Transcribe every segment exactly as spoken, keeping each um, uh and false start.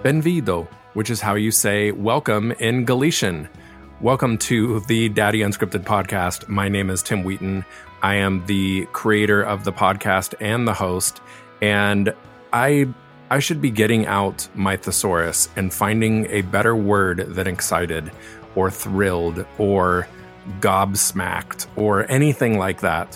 Benvido, which is how you say welcome in Galician. Welcome to the Daddy Unscripted podcast. My name is Tim Wheaton. I am the creator of the podcast and the host, and I I should be getting out my thesaurus and finding a better word than excited or thrilled or gobsmacked or anything like that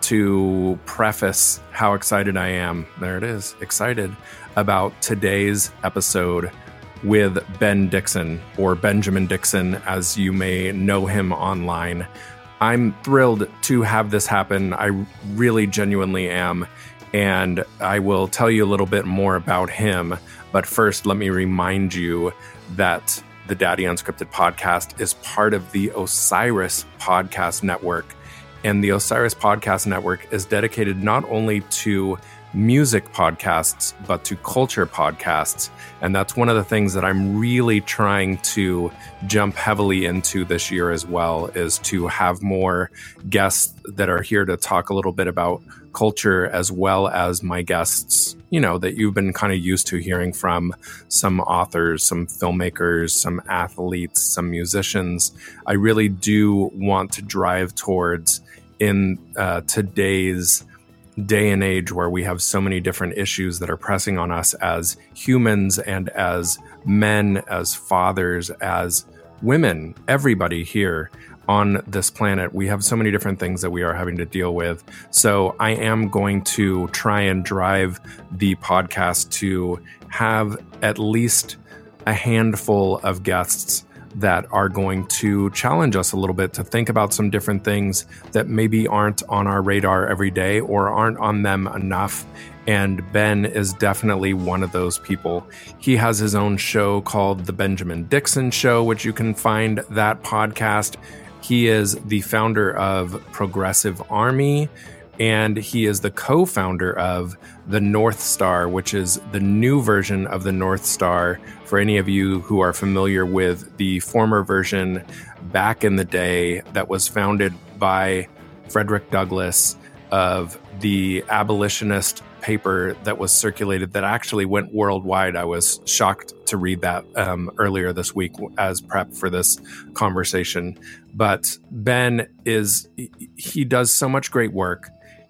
to preface how excited I am. There it is, excited about today's episode with Ben Dixon, or Benjamin Dixon, as you may know him online. I'm thrilled to have this happen. I really genuinely am. And I will tell you a little bit more about him. But first, let me remind you that the Daddy Unscripted podcast is part of the Osiris Podcast Network. And the Osiris Podcast Network is dedicated not only to music podcasts, but to culture podcasts. And that's one of the things that I'm really trying to jump heavily into this year as well, is to have more guests that are here to talk a little bit about culture, as well as my guests, you know, that you've been kind of used to hearing from, some authors, some filmmakers, some athletes, some musicians. I really do want to drive towards, in uh, today's day and age where we have so many different issues that are pressing on us as humans and as men, as fathers, as women, everybody here on this planet. We have so many different things that we are having to deal with. So I am going to try and drive the podcast to have at least a handful of guests that are going to challenge us a little bit to think about some different things that maybe aren't on our radar every day or aren't on them enough. And Ben is definitely one of those people. He has his own show called The Benjamin Dixon Show, which you can find that podcast. He is the founder of Progressive Army, and he is the co-founder of the North Star, which is the new version of the North Star. For any of you who are familiar with the former version back in the day that was founded by Frederick Douglass, of the abolitionist paper that was circulated that actually went worldwide. I was shocked to read that um, earlier this week as prep for this conversation. But Ben is, he does so much great work.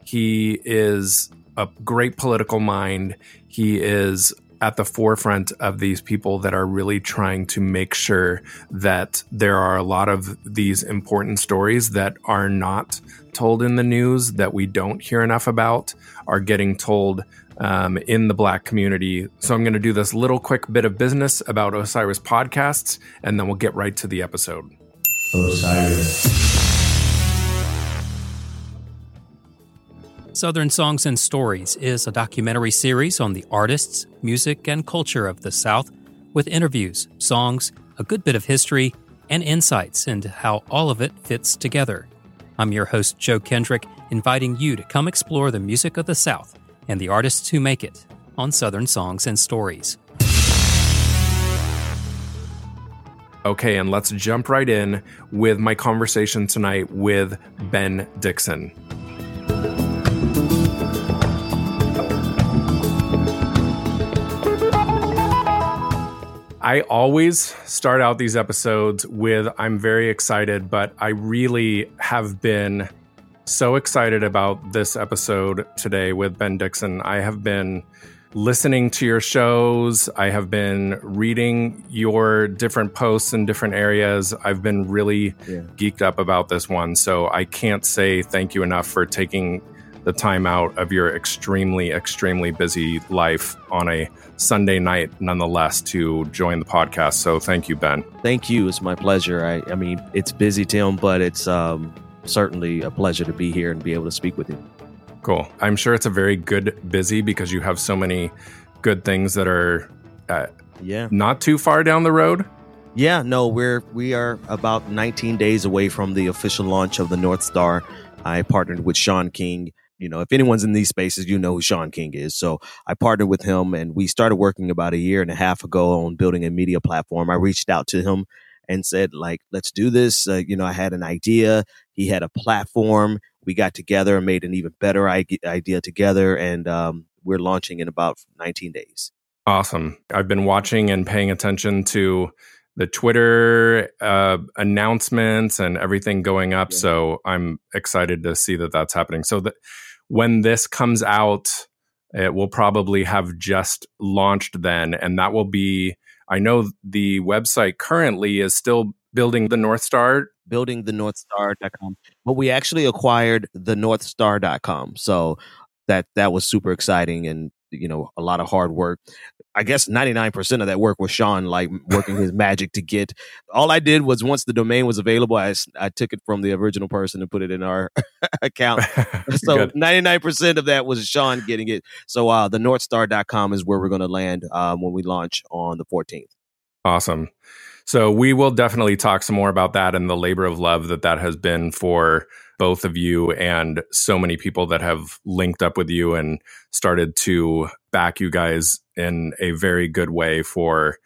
He is a great political mind. He is at the forefront of these people that are really trying to make sure that there are a lot of these important stories that are not told in the news, that we don't hear enough about, are getting told um, in the Black community. So I'm going to do this little quick bit of business about Osiris podcasts, and then we'll get right to the episode. Osiris. Southern Songs and Stories is a documentary series on the artists, music, and culture of the South, with interviews, songs, a good bit of history, and insights into how all of it fits together. I'm your host, Joe Kendrick, inviting you to come explore the music of the South and the artists who make it on Southern Songs and Stories. Okay, and let's jump right in with my conversation tonight with Ben Dixon. I always start out these episodes with, I'm very excited, but I really have been so excited about this episode today with Ben Dixon. I have been listening to your shows. I have been reading your different posts in different areas. I've been really yeah. geeked up about this one. So I can't say thank you enough for taking the time out of your extremely, extremely busy life on a Sunday night, nonetheless, to join the podcast. So thank you, Ben. Thank you. It's my pleasure. I, I mean, it's busy, Tim, but it's um, certainly a pleasure to be here and be able to speak with you. Cool. I'm sure it's a very good busy because you have so many good things that are uh, yeah. not too far down the road. Yeah, no, we're we are about nineteen days away from the official launch of the North Star. I partnered with Sean King. You know, if anyone's in these spaces, you know who Sean King is. So I partnered with him, and we started working about a year and a half ago on building a media platform. I reached out to him and said, like, let's do this. Uh, you know, I had an idea. He had a platform. We got together and made an even better idea together. And um, we're launching in about nineteen days. Awesome. I've been watching and paying attention to the Twitter uh, announcements and everything going up. Yeah. So I'm excited to see that that's happening. So that when this comes out, it will probably have just launched then. And that will be, I know the website currently is still building the North Star. building the north star dot com. But we actually acquired the north star dot com. So that that was super exciting and, you know, a lot of hard work. I guess ninety-nine percent of that work was Sean, like working his magic to get. All I did was once the domain was available, I, I took it from the original person and put it in our account. So ninety-nine percent of that was Sean getting it. So uh, the north star dot com is where we're going to land um, when we launch on the fourteenth. Awesome. So we will definitely talk some more about that and the labor of love that that has been for both of you and so many people that have linked up with you and started to back you guys in a very good way for,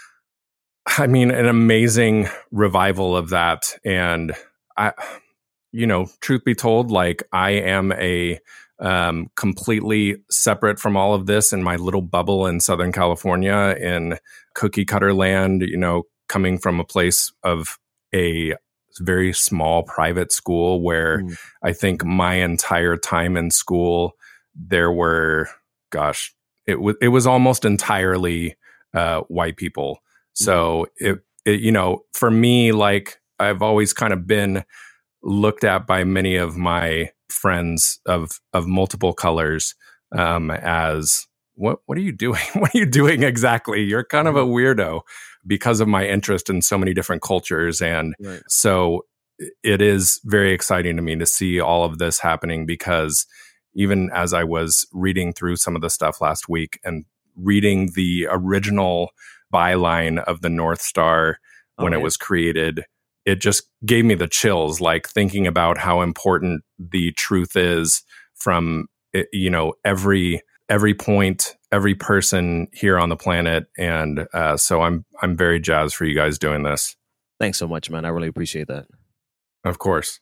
I mean, an amazing revival of that. And I, you know, truth be told, like I am a um, completely separate from all of this in my little bubble in Southern California in cookie cutter land, you know, coming from a place of a very small private school where mm. I think my entire time in school, there were, gosh, it was, it was almost entirely uh, white people. So it, it, you know, for me, like I've always kind of been looked at by many of my friends of, of multiple colors um, as, what, what are you doing? What are you doing exactly? You're kind of a weirdo, because of my interest in so many different cultures. And right. So it is very exciting to me to see all of this happening, because even as I was reading through some of the stuff last week and reading the original byline of the North Star when oh, it was created, it just gave me the chills, like thinking about how important the truth is from, you know, every every point, every person here on the planet. And uh, so I'm I'm very jazzed for you guys doing this. Thanks so much, man. I really appreciate that. Of course.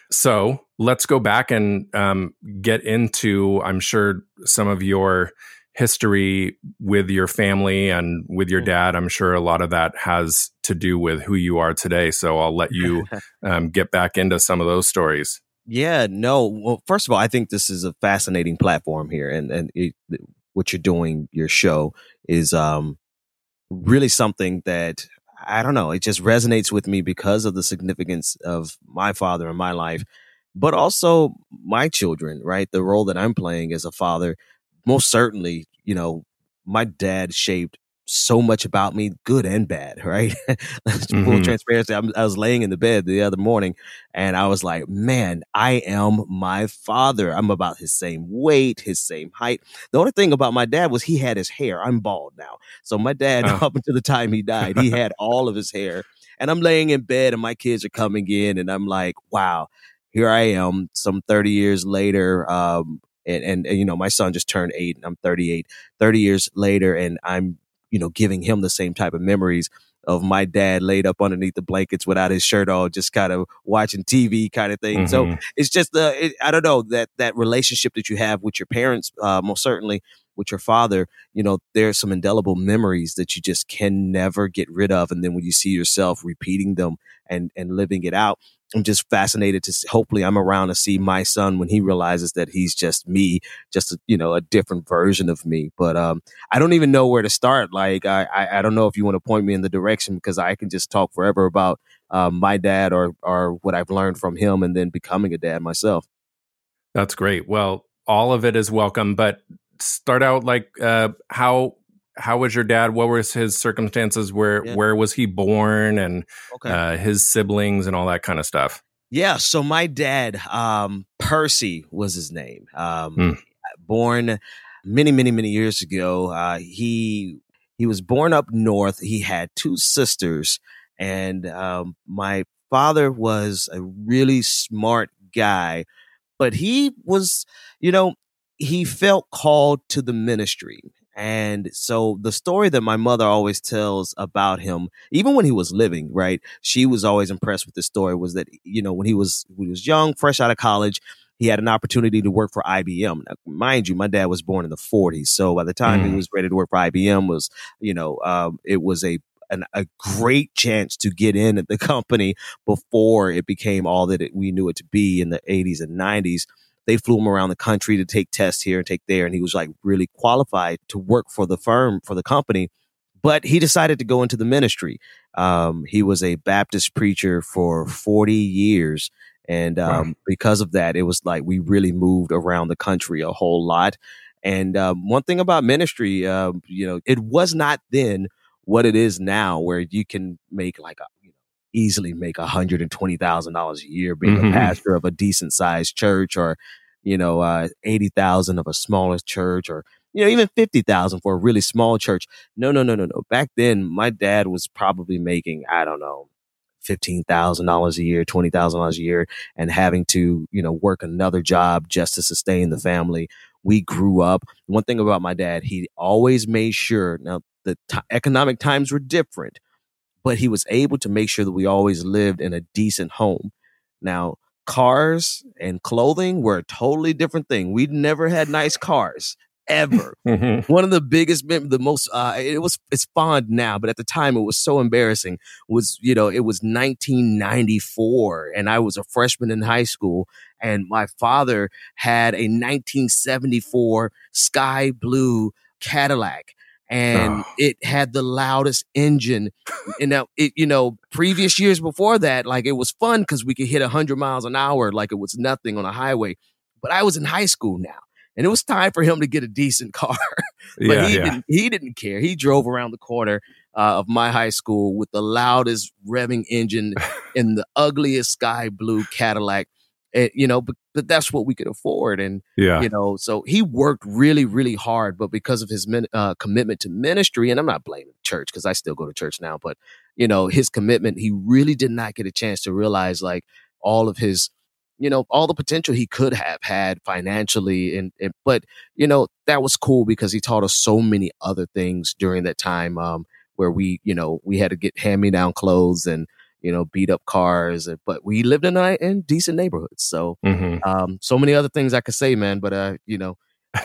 So let's go back and um, get into, I'm sure, some of your history with your family and with your dad. I'm sure a lot of that has to do with who you are today. So I'll let you um, get back into some of those stories. Yeah, no. Well, first of all, I think this is a fascinating platform here, and and it, what you're doing, your show, is um, really something that I don't know. It just resonates with me because of the significance of my father in my life, but also my children. Right, the role that I'm playing as a father. Most certainly, you know, my dad shaped so much about me, good and bad, right? mm-hmm. Full transparency. I'm, I was laying in the bed the other morning and I was like, man, I am my father. I'm about his same weight, his same height. The only thing about my dad was he had his hair. I'm bald now. So my dad, oh. up until the time he died, he had all of his hair. And I'm laying in bed and my kids are coming in and I'm like, wow, here I am some thirty years later. Um, and, and, and, you know, my son just turned eight and I'm thirty-eight, thirty years later. And I'm, you know, giving him the same type of memories of my dad laid up underneath the blankets without his shirt on, just kind of watching T V kind of thing. Mm-hmm. So it's just, uh, it, I don't know, that that relationship that you have with your parents, uh, most certainly with your father, you know, there's some indelible memories that you just can never get rid of. And then when you see yourself repeating them and, and living it out, I'm just fascinated to see, hopefully I'm around to see my son when he realizes that he's just me, just, a, you know, a different version of me. But um, I don't even know where to start. Like, I, I, I don't know if you want to point me in the direction, because I can just talk forever about um, my dad or, or what I've learned from him and then becoming a dad myself. That's great. Well, all of it is welcome, but start out like uh, how how was your dad? What was his circumstances? Where yeah. where was he born, and okay. uh, his siblings and all that kind of stuff? Yeah. So my dad, um, Percy was his name. Um, mm. Born many, many, many years ago. Uh, he he was born up north. He had two sisters, and um, my father was a really smart guy, but he was, you know, he felt called to the ministry. And so the story that my mother always tells about him, even when he was living, right, she was always impressed with the story, was that, you know, when he was when he was young, fresh out of college, he had an opportunity to work for I B M. Now, mind you, my dad was born in the forties. So by the time mm. he was ready to work for I B M was, you know, um, it was a, an, a great chance to get in at the company before it became all that it, we knew it to be in the eighties and nineties. They flew him around the country to take tests here and take there. And he was like really qualified to work for the firm, for the company. But he decided to go into the ministry. Um, he was a Baptist preacher for forty years. And um, wow. because of that, it was like we really moved around the country a whole lot. And um, one thing about ministry, uh, you know, it was not then what it is now, where you can make like a, you know, easily make one hundred twenty thousand dollars a year being mm-hmm. a pastor of a decent sized church, or, you know, uh, eighty thousand of a smaller church, or, you know, even fifty thousand for a really small church. No, no, no, no, no. Back then, my dad was probably making, I don't know, fifteen thousand dollars a year, twenty thousand dollars a year, and having to, you know, work another job just to sustain the family. We grew up. One thing about my dad, he always made sure, now the t- economic times were different, but he was able to make sure that we always lived in a decent home. Now, cars and clothing were a totally different thing. We'd never had nice cars. Ever. Mm-hmm. One of the biggest, the most, uh, it was, it's fond now, but at the time it was so embarrassing, was, you know, it was nineteen ninety-four and I was a freshman in high school, and my father had a nineteen seventy-four sky blue Cadillac, and oh. it had the loudest engine. And now it, you know, previous years before that, like it was fun because we could hit a hundred miles an hour like it was nothing on a highway. But I was in high school now. And it was time for him to get a decent car, but yeah, he yeah. didn't. He didn't care. He drove around the corner uh, of my high school with the loudest revving engine in the ugliest sky blue Cadillac. And, you know, but, but that's what we could afford. And yeah. you know, so he worked really, really hard. But because of his min- uh, commitment to ministry, and I'm not blaming church because I still go to church now, but you know, his commitment, he really did not get a chance to realize like all of his, you know, all the potential he could have had financially. And, and but, you know, that was cool because he taught us so many other things during that time um, where we, you know, we had to get hand-me-down clothes and, you know, beat up cars. But we lived in, a, in decent neighborhoods. So mm-hmm. um, so many other things I could say, man. But, uh, you know,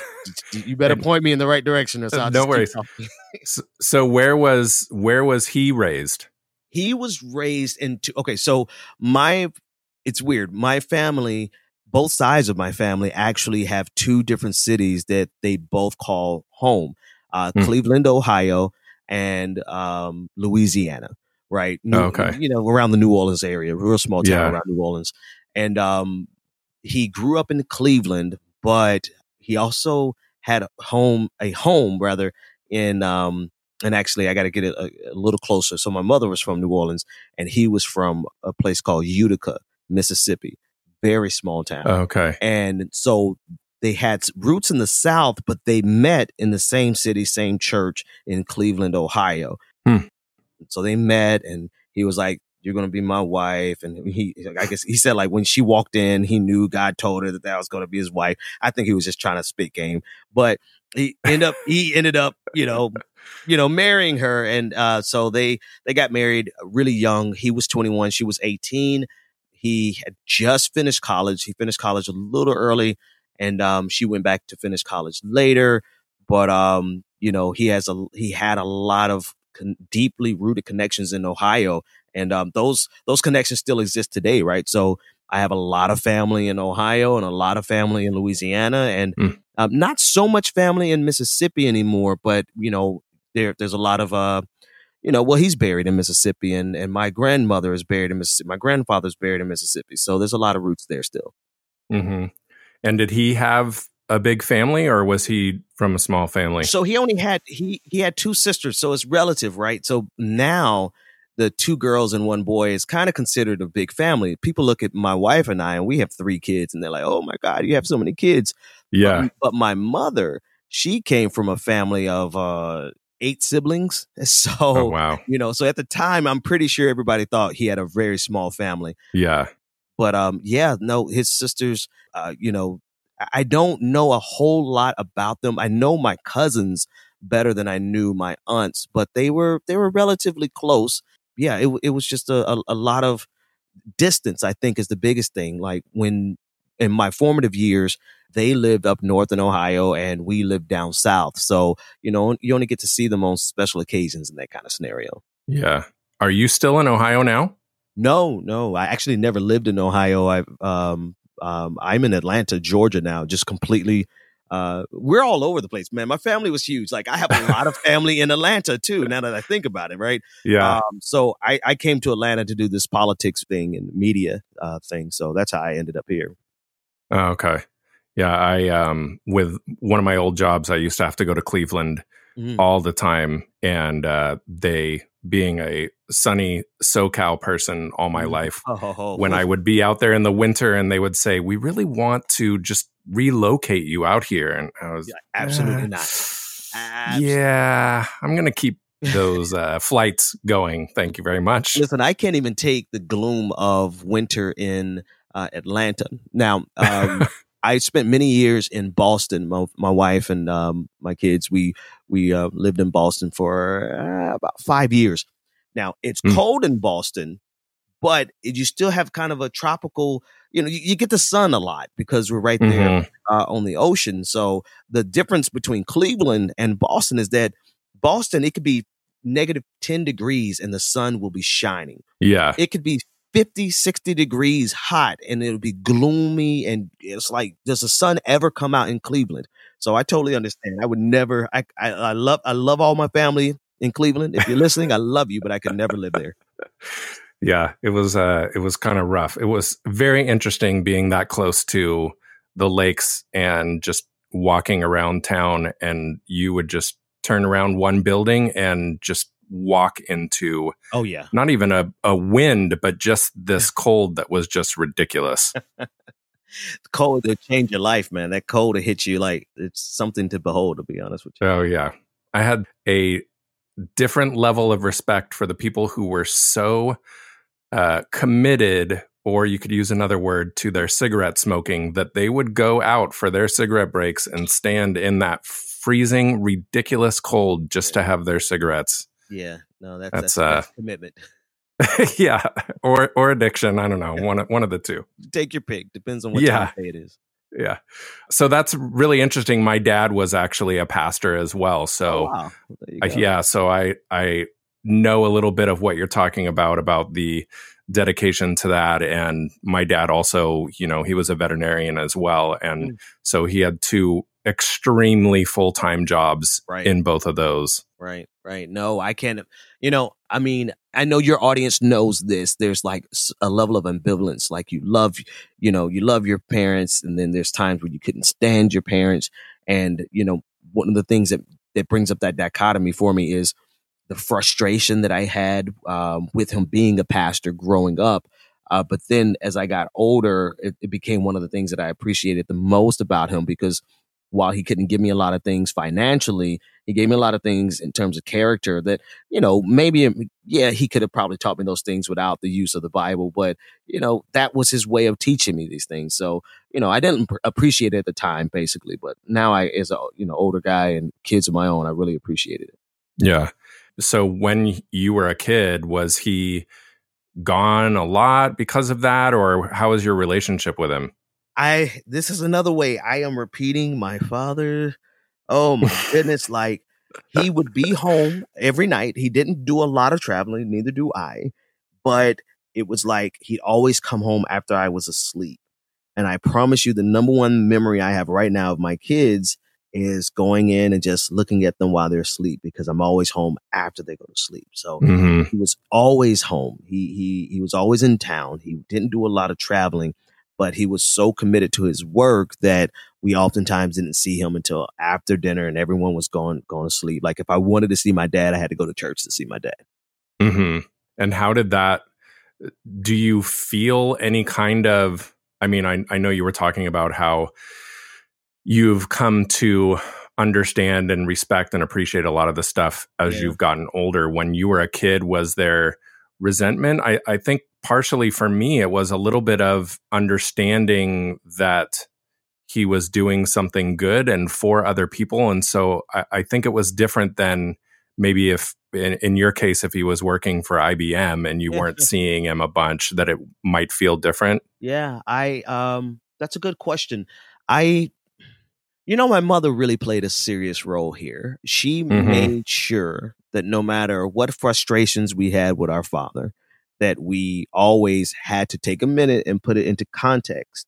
you better point me in the right direction. Or so I'll no worries. so, so where was where was he raised? He was raised in, two, okay, so my... It's weird. My family, both sides of my family actually have two different cities that they both call home. Uh, mm. Cleveland, Ohio, and um, Louisiana, right? New, okay. You know, around the New Orleans area, real small town yeah. around New Orleans. And um, he grew up in Cleveland, but he also had a home, a home rather, in um, and actually I got to get it a, a little closer. So my mother was from New Orleans, and he was from a place called Utica, Mississippi. Very small town. Okay. And so they had roots in the South, but they met in the same city, same church in Cleveland, Ohio. Hmm. So they met, and he was like, "You're going to be my wife." And he, I guess he said like when she walked in, he knew God told her that that was going to be his wife. I think he was just trying to spit game, but he ended up, he ended up, you know, you know, marrying her. And uh, so they, they got married really young. He was twenty-one. She was eighteen. He had just finished college. He finished college a little early, and um, she went back to finish college later. But um, you know, he has a he had a lot of con- deeply rooted connections in Ohio, and um, those those connections still exist today, right? So I have a lot of family in Ohio and a lot of family in Louisiana, and mm. um, not so much family in Mississippi anymore. But you know, there there's a lot of uh. You know, well, he's buried in Mississippi, and, and my grandmother is buried in Mississippi. My grandfather's buried in Mississippi. So there's a lot of roots there still. Mm-hmm. And did he have a big family, or was he from a small family? So he only had, he, he had two sisters. So it's relative, right? So now the two girls and one boy is kind of considered a big family. People look at my wife and I, and we have three kids, and they're like, "Oh my God, you have so many kids." Yeah. But, but my mother, she came from a family of, uh, eight siblings. So, oh, wow. you know, so at the time, I'm pretty sure everybody thought he had a very small family. Yeah. But, um, yeah, no, his sisters, uh, you know, I don't know a whole lot about them. I know my cousins better than I knew my aunts, but they were, they were relatively close. Yeah. It, it was just a, a, a lot of distance, I think, is the biggest thing. Like when in my formative years, they lived up north in Ohio and we lived down south. So, you know, you only get to see them on special occasions in that kind of scenario. Yeah. Are you still in Ohio now? No, no. I actually never lived in Ohio. I, um, um, I'm in Atlanta, Georgia now, just completely. Uh, we're all over the place, man. My family was huge. Like, I have a lot of family in Atlanta too, now that I think about it, right? Yeah. Um, so I, I came to Atlanta to do this politics thing and media uh, thing. So that's how I ended up here. Oh, okay. Yeah. I, um, with one of my old jobs, I used to have to go to Cleveland mm. all the time. And uh, they, being a sunny SoCal person all my life, oh. when I would be out there in the winter and they would say, we really want to just relocate you out here. And I was yeah, absolutely uh, not. Absolutely. Yeah, I'm going to keep those uh, flights going. Thank you very much. Listen, I can't even take the gloom of winter in uh, Atlanta. Now, um, I spent many years in Boston. My, my wife and um, my kids, we we uh, lived in Boston for uh, about five years. Now, it's mm. cold in Boston, but you still have kind of a tropical, you know, you, you get the sun a lot because we're right there mm-hmm. uh, on the ocean. So the difference between Cleveland and Boston is that Boston, it could be negative ten degrees and the sun will be shining. Yeah. It could be fifty, sixty degrees hot and it'll be gloomy. And it's like, does the sun ever come out in Cleveland? So I totally understand. I would never, I, I, I love, I love all my family in Cleveland. If you're listening, I love you, but I could never live there. Yeah, it was, uh, it was kind of rough. It was very interesting being that close to the lakes and just walking around town, and you would just turn around one building and just walk into oh yeah not even a, a wind, but just this cold that was just ridiculous. Cold to change your life, man. That cold to hit you like it's something to behold, to be honest with you. Oh yeah, I had a different level of respect for the people who were so uh committed, or you could use another word, to their cigarette smoking, that they would go out for their cigarette breaks and stand in that freezing ridiculous cold just to have their cigarettes. Yeah, no, that's that's, that's, uh, that's commitment. Yeah, or or addiction. I don't know, one one of the two. Take your pick. Depends on what yeah. time of day it is. Yeah, so that's really interesting. My dad was actually a pastor as well, so oh, wow. Well, I, yeah, so I I know a little bit of what you're talking about about the dedication to that. And my dad also, you know, he was a veterinarian as well, and mm. so he had two extremely full-time jobs right. in both of those. Right, right. No, I can't. You know, I mean, I know your audience knows this. There's like a level of ambivalence. Like you love, you know, you love your parents, and then there's times when you couldn't stand your parents. And, you know, one of the things that, that brings up that dichotomy for me is the frustration that I had um, with him being a pastor growing up. Uh, but then as I got older, it, it became one of the things that I appreciated the most about him, because while he couldn't give me a lot of things financially, he gave me a lot of things in terms of character that, you know, maybe, yeah, he could have probably taught me those things without the use of the Bible. But, you know, that was his way of teaching me these things. So, you know, I didn't pr- appreciate it at the time, basically. But now I, as a, you know, older guy and kids of my own, I really appreciated it. Yeah. So when you were a kid, was he gone a lot because of that? Or how was your relationship with him? I, this is another way I am repeating my father. Oh my goodness. Like, he would be home every night. He didn't do a lot of traveling. Neither do I, but it was like, he'd always come home after I was asleep. And I promise you, the number one memory I have right now of my kids is going in and just looking at them while they're asleep, because I'm always home after they go to sleep. So mm-hmm. he was always home. He, he, he was always in town. He didn't do a lot of traveling, but he was so committed to his work that we oftentimes didn't see him until after dinner and everyone was going, going to sleep. Like, if I wanted to see my dad, I had to go to church to see my dad. Mm-hmm. And how did that, do you feel any kind of, I mean, I, I know you were talking about how you've come to understand and respect and appreciate a lot of the stuff as yeah. you've gotten older. When you were a kid, was there resentment? I, I think partially for me, it was a little bit of understanding that he was doing something good and for other people. And so I, I think it was different than maybe if, in, in your case, if he was working for I B M and you weren't seeing him a bunch, that it might feel different. Yeah, I, um, That's a good question. I, you know, my mother really played a serious role here. She Mm-hmm. made sure that no matter what frustrations we had with our father, that we always had to take a minute and put it into context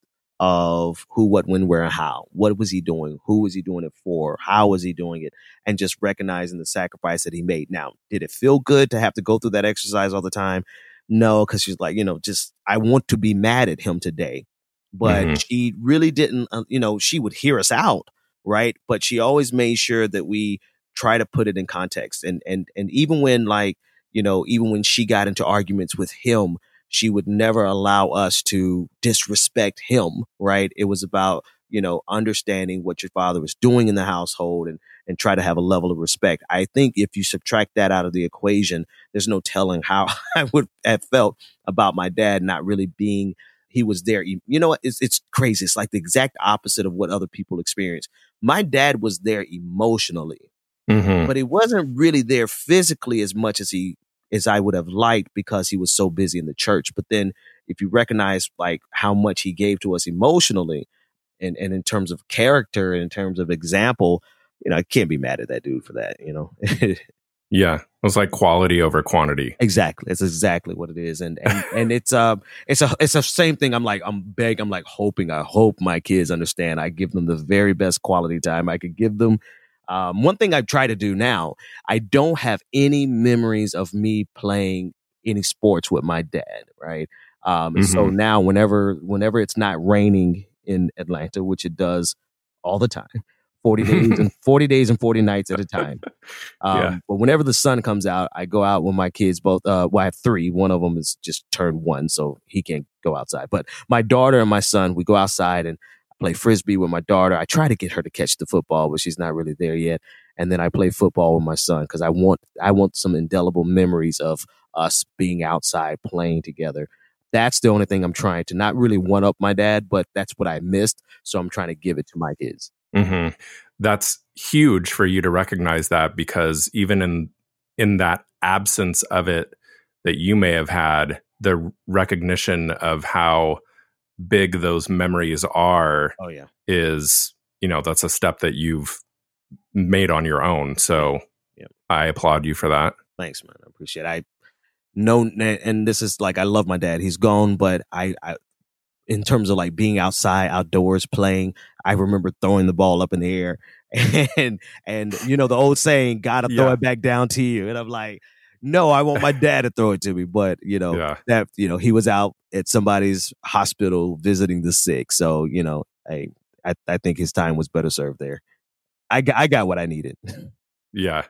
of who, what, when, where, and how. What was he doing? Who was he doing it for? How was he doing it? And just recognizing the sacrifice that he made. Now, did it feel good to have to go through that exercise all the time? No, because she's like, you know, just I want to be mad at him today. But Mm-hmm. she really didn't, uh, you know, she would hear us out, right? But she always made sure that we try to put it in context. And and and even when like, you know, even when she got into arguments with him, she would never allow us to disrespect him, right? It was about, you know, understanding what your father was doing in the household and and try to have a level of respect. I think if you subtract that out of the equation, there's no telling how I would have felt about my dad not really being, he was there. You know what? It's, it's crazy. It's like the exact opposite of what other people experience. My dad was there emotionally, Mm-hmm. but he wasn't really there physically as much as he as I would have liked because he was so busy in the church. But then if you recognize like how much he gave to us emotionally and, and in terms of character and in terms of example, you know, I can't be mad at that dude for that, you know? Yeah. It was like quality over quantity. Exactly. It's exactly what it is. And, and, and it's, uh, it's a, it's the same thing. I'm like, I'm begging, I'm like hoping, I hope my kids understand. I give them the very best quality time I could give them. Um, one thing I try to do now, I don't have any memories of me playing any sports with my dad. Right. Um, and so Mhm. now whenever, whenever it's not raining in Atlanta, which it does all the time, forty days and forty days and forty nights at a time. Um, Yeah. But whenever the sun comes out, I go out with my kids both. Uh, well, I have three. One of them is just turned one, so he can't go outside. But my daughter and my son, we go outside and play Frisbee with my daughter. I try to get her to catch the football, but she's not really there yet. And then I play football with my son because I want I want some indelible memories of us being outside playing together. That's the only thing I'm trying to not really one up my dad, but that's what I missed. So I'm trying to give it to my kids. Mm-hmm. That's huge for you to recognize that, because even in in that absence of it that you may have had, the recognition of how big those memories are Oh yeah. is, you know, that's a step that you've made on your own. So Yeah. I applaud you for that. Thanks, man. I appreciate it. I know, and this is like, I love my dad. He's gone, but I, I, in terms of like being outside, outdoors playing, I remember throwing the ball up in the air and, and, you know, the old saying, gotta throw Yeah. it back down to you. And I'm like, no, I want my dad to throw it to me. But, you know, Yeah. that, you know, he was out at somebody's hospital visiting the sick. So, you know, I, I, I think his time was better served there. I got, I got what I needed. Yeah.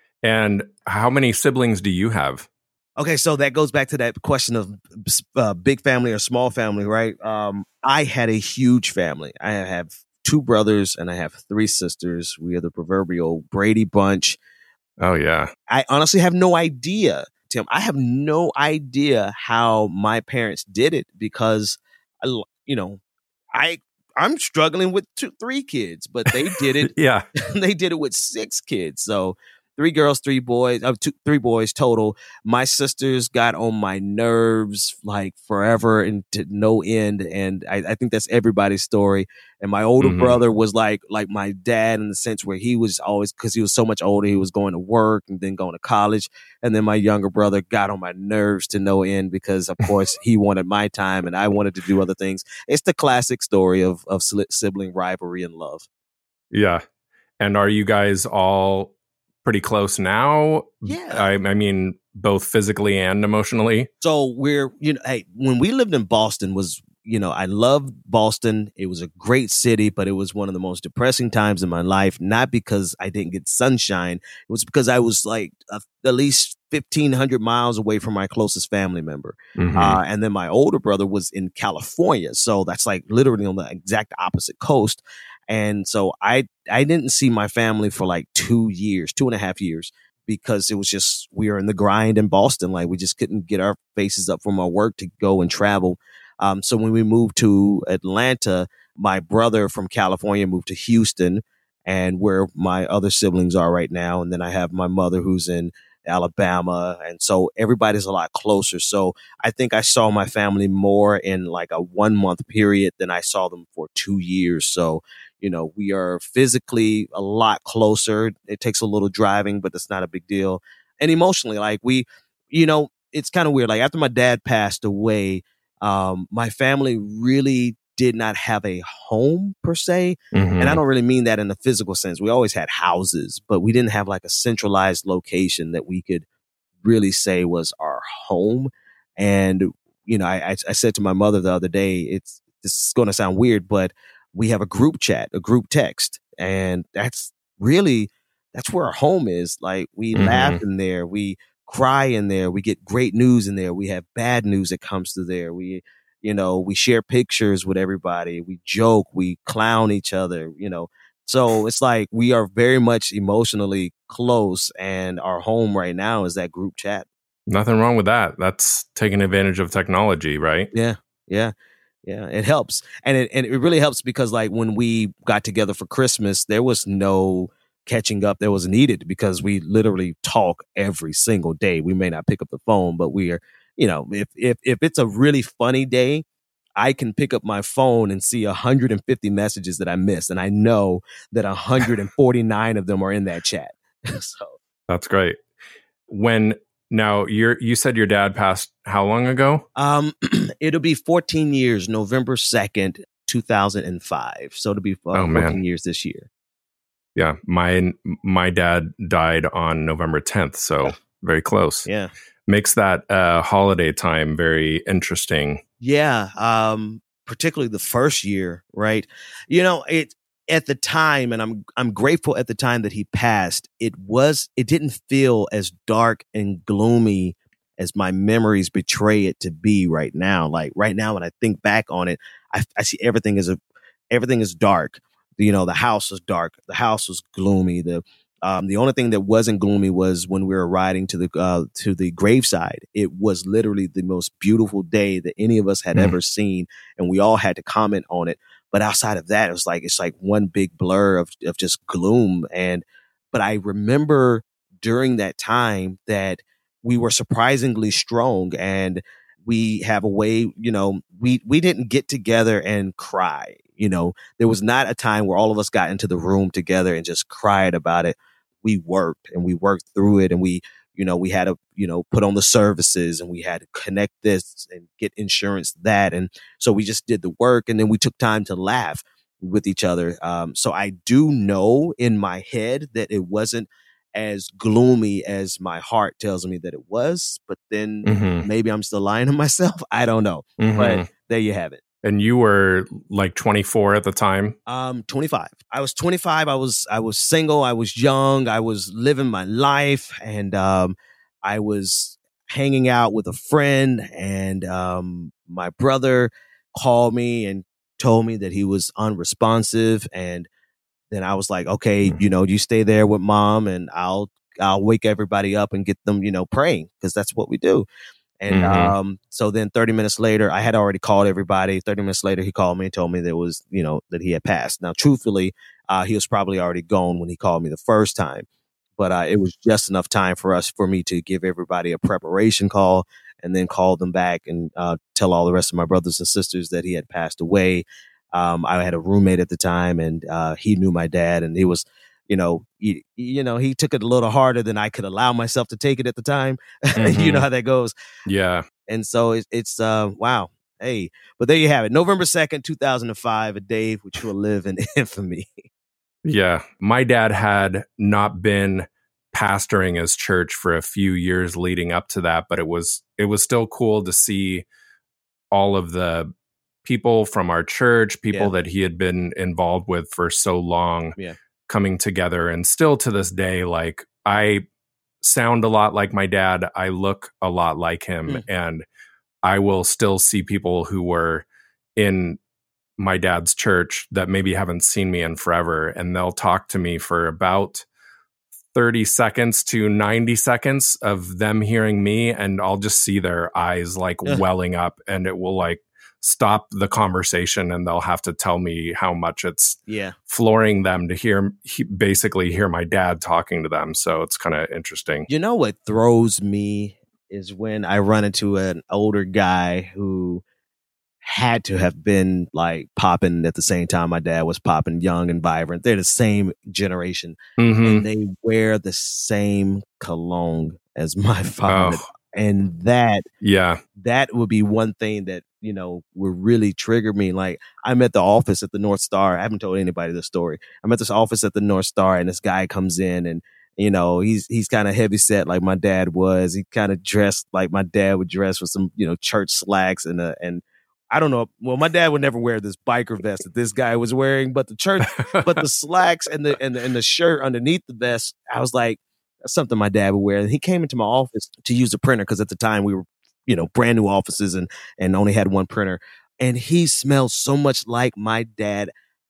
And how many siblings do you have? Okay, so that goes back to that question of uh, big family or small family, right? Um, I had a huge family. I have two brothers and I have three sisters. We are the proverbial Brady Bunch. Oh, yeah. I honestly have no idea, Tim. I have no idea how my parents did it because, I, you know, I I'm struggling with two, three kids, but they did it. Yeah. They did it with six kids. So three girls, three boys, uh, two, three boys total. My sisters got on my nerves like forever and to no end. And I, I think that's everybody's story. And my older Mhm. brother was like, like my dad in the sense where he was always, cause he was so much older, he was going to work and then going to college. And then my younger brother got on my nerves to no end because of course he wanted my time and I wanted to do other things. It's the classic story of, of sibling rivalry and love. Yeah. And are you guys all pretty close now? Yeah. I, I mean, both physically and emotionally. So we're, you know, hey, when we lived in Boston was, you know, I loved Boston. It was a great city, but it was one of the most depressing times in my life. Not because I didn't get sunshine. It was because I was like uh, at least fifteen hundred miles away from my closest family member. Mhm. Uh, and then my older brother was in California. So that's like literally on the exact opposite coast. And so I, I didn't see my family for like two years, two and a half years, because it was just, we were in the grind in Boston. Like we just couldn't get our faces up from our work to go and travel. Um, so when we moved to Atlanta, my brother from California moved to Houston, and where my other siblings are right now. And then I have my mother who's in Alabama. And so everybody's a lot closer. So I think I saw my family more in like a one month period than I saw them for two years. So, you know, we are physically a lot closer. It takes a little driving, but it's not a big deal. And emotionally, like we, you know, it's kind of weird. Like after my dad passed away, um, my family really did not have a home per se. Mm-hmm. And I don't really mean that in a physical sense. We always had houses, but we didn't have like a centralized location that we could really say was our home. And, you know, I, I said to my mother the other day, it's, this is going to sound weird, but we have a group chat, a group text. And that's really, that's where our home is. Like we Mm-hmm. laugh in there. We cry in there. We get great news in there. We have bad news that comes to there. We, you know, we share pictures with everybody. We joke, we clown each other, you know. So it's like we are very much emotionally close, and our home right now is that group chat. Nothing wrong with that. That's taking advantage of technology, right? Yeah, yeah, yeah. It helps. And it, and it really helps because like when we got together for Christmas, there was no catching up that was needed because we literally talk every single day. We may not pick up the phone, but we are, you know, if if if it's a really funny day, I can pick up my phone and see one hundred fifty messages that I missed, and I know that one hundred forty-nine of them are in that chat. So that's great. When now you're you said your dad passed how long ago? Um, it'll be fourteen years, November second, two thousand five. So it'll be uh, oh, fourteen man. years this year. Yeah, my my dad died on November tenth, so very close. Yeah. Makes that uh, holiday time very interesting. Yeah, um, particularly the first year, right? You know, it at the time, and I'm I'm grateful at the time that he passed. It was it didn't feel as dark and gloomy as my memories betray it to be right now. Like right now, when I think back on it, I, I see everything is a everything is dark. You know, the house was dark. The house was gloomy. The Um, the only thing that wasn't gloomy was when we were riding to the uh, to the graveside. It was literally the most beautiful day that any of us had mm. ever seen, and we all had to comment on it. But outside of that, it was like it's like one big blur of of just gloom. And but I remember during that time that we were surprisingly strong, and we have a way. You know, we we didn't get together and cry. You know, there was not a time where all of us got into the room together and just cried about it. We worked and we worked through it, and we, you know, we had to, you know, put on the services, and we had to connect this and get insurance that. And so we just did the work, and then we took time to laugh with each other. Um, so I do know in my head that it wasn't as gloomy as my heart tells me that it was, but then mm-hmm. maybe I'm still lying to myself. I don't know, mm-hmm. but there you have it. And you were like twenty-four at the time? Um, twenty-five. I was twenty-five. I was I was single. I was young. I was living my life, and um, I was hanging out with a friend. And um, my brother called me and told me that he was unresponsive. And then I was like, okay, mm-hmm. you know, you stay there with mom, and I'll I'll wake everybody up and get them, you know, praying, because that's what we do. And mm-hmm. um, so then thirty minutes later, I had already called everybody. thirty minutes later, he called me and told me there was, you know, that he had passed. Now, truthfully, uh, he was probably already gone when he called me the first time. But uh, it was just enough time for us, for me to give everybody a preparation call, and then call them back and uh, tell all the rest of my brothers and sisters that he had passed away. Um, I had a roommate at the time, and uh, he knew my dad, and he was, you know, he, you know, he took it a little harder than I could allow myself to take it at the time. Mm-hmm. You know how that goes. Yeah. And so it, it's, uh, wow. Hey, but there you have it. November second, two thousand five, a day which will live in infamy. Yeah. My dad had not been pastoring his church for a few years leading up to that, but it was, it was still cool to see all of the people from our church, people yeah. that he had been involved with for so long. Yeah. Coming together. And still to this day, like, I sound a lot like my dad. I look a lot like him. Mm. And I will still see people who were in my dad's church that maybe haven't seen me in forever. And they'll talk to me for about thirty seconds to ninety seconds of them hearing me. And I'll just see their eyes like Ugh. welling up, and it will like stop the conversation and they'll have to tell me how much it's Yeah. flooring them to hear, he, basically hear my dad talking to them. So it's kind of interesting. You know what throws me is when I run into an older guy who had to have been like popping at the same time my dad was popping, young and vibrant. They're the same generation, Mm-hmm. and they wear the same cologne as my father. Oh. And that, Yeah. that would be one thing that, you know, would really trigger me. Like, I'm at the office at the North Star. I haven't told anybody this story. I'm at this office at the North Star, and this guy comes in, and, you know, he's he's kind of heavy set like my dad was. He kind of dressed like my dad would dress, with some, you know, church slacks and a, and I don't know. Well, my dad would never wear this biker vest that this guy was wearing, but the church, but the slacks and the and the, and the shirt underneath the vest, I was like, that's something my dad would wear. And he came into my office to use the printer because at the time we were, you know, brand new offices and and only had one printer. And he smelled so much like my dad.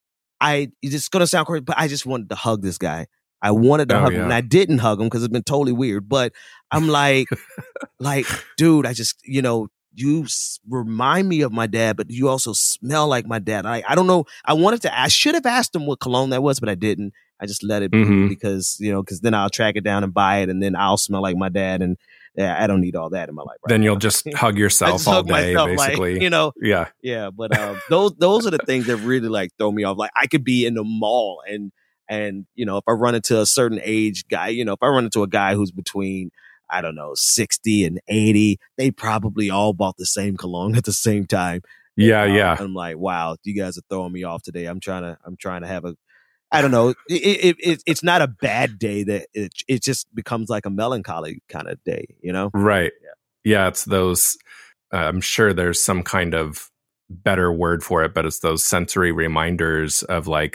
I it's gonna sound crazy, but I just wanted to hug this guy. I wanted to Oh, hug yeah. him, and I didn't hug him because it's been totally weird. But I'm like, like, dude, I just, you know, you s- remind me of my dad, but you also smell like my dad. I, I don't know. I wanted to, I should have asked him what cologne that was, but I didn't. I just let it be Mhm. because, you know, because then I'll track it down and buy it, and then I'll smell like my dad. And yeah, I don't need all that in my life. Right Then now. you'll just hug I yourself just all hug day, myself, like, basically. you know, Yeah. yeah, but um, those those are the things that really like throw me off. Like, I could be in the mall and and you know, if I run into a certain age guy, you know, if I run into a guy who's between, I don't know, sixty and eighty, they probably all bought the same cologne at the same time. Yeah. Um, Yeah. I'm like, wow, you guys are throwing me off today. I'm trying to I'm trying to have a, I don't know. It, it, it it's not a bad day. That it it just becomes like a melancholy kind of day, you know? Right. Yeah. Yeah. It's those, uh, I'm sure there's some kind of better word for it, but it's those sensory reminders of like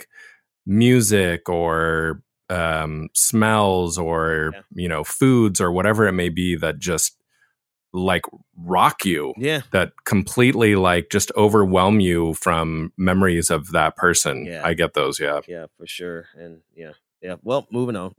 music or um, smells or, Yeah. you know, foods or whatever it may be that just like rock you, Yeah. that completely like just overwhelm you from memories of that person. Yeah. I get those. Yeah. Yeah, for sure. And yeah, yeah. Well, moving on.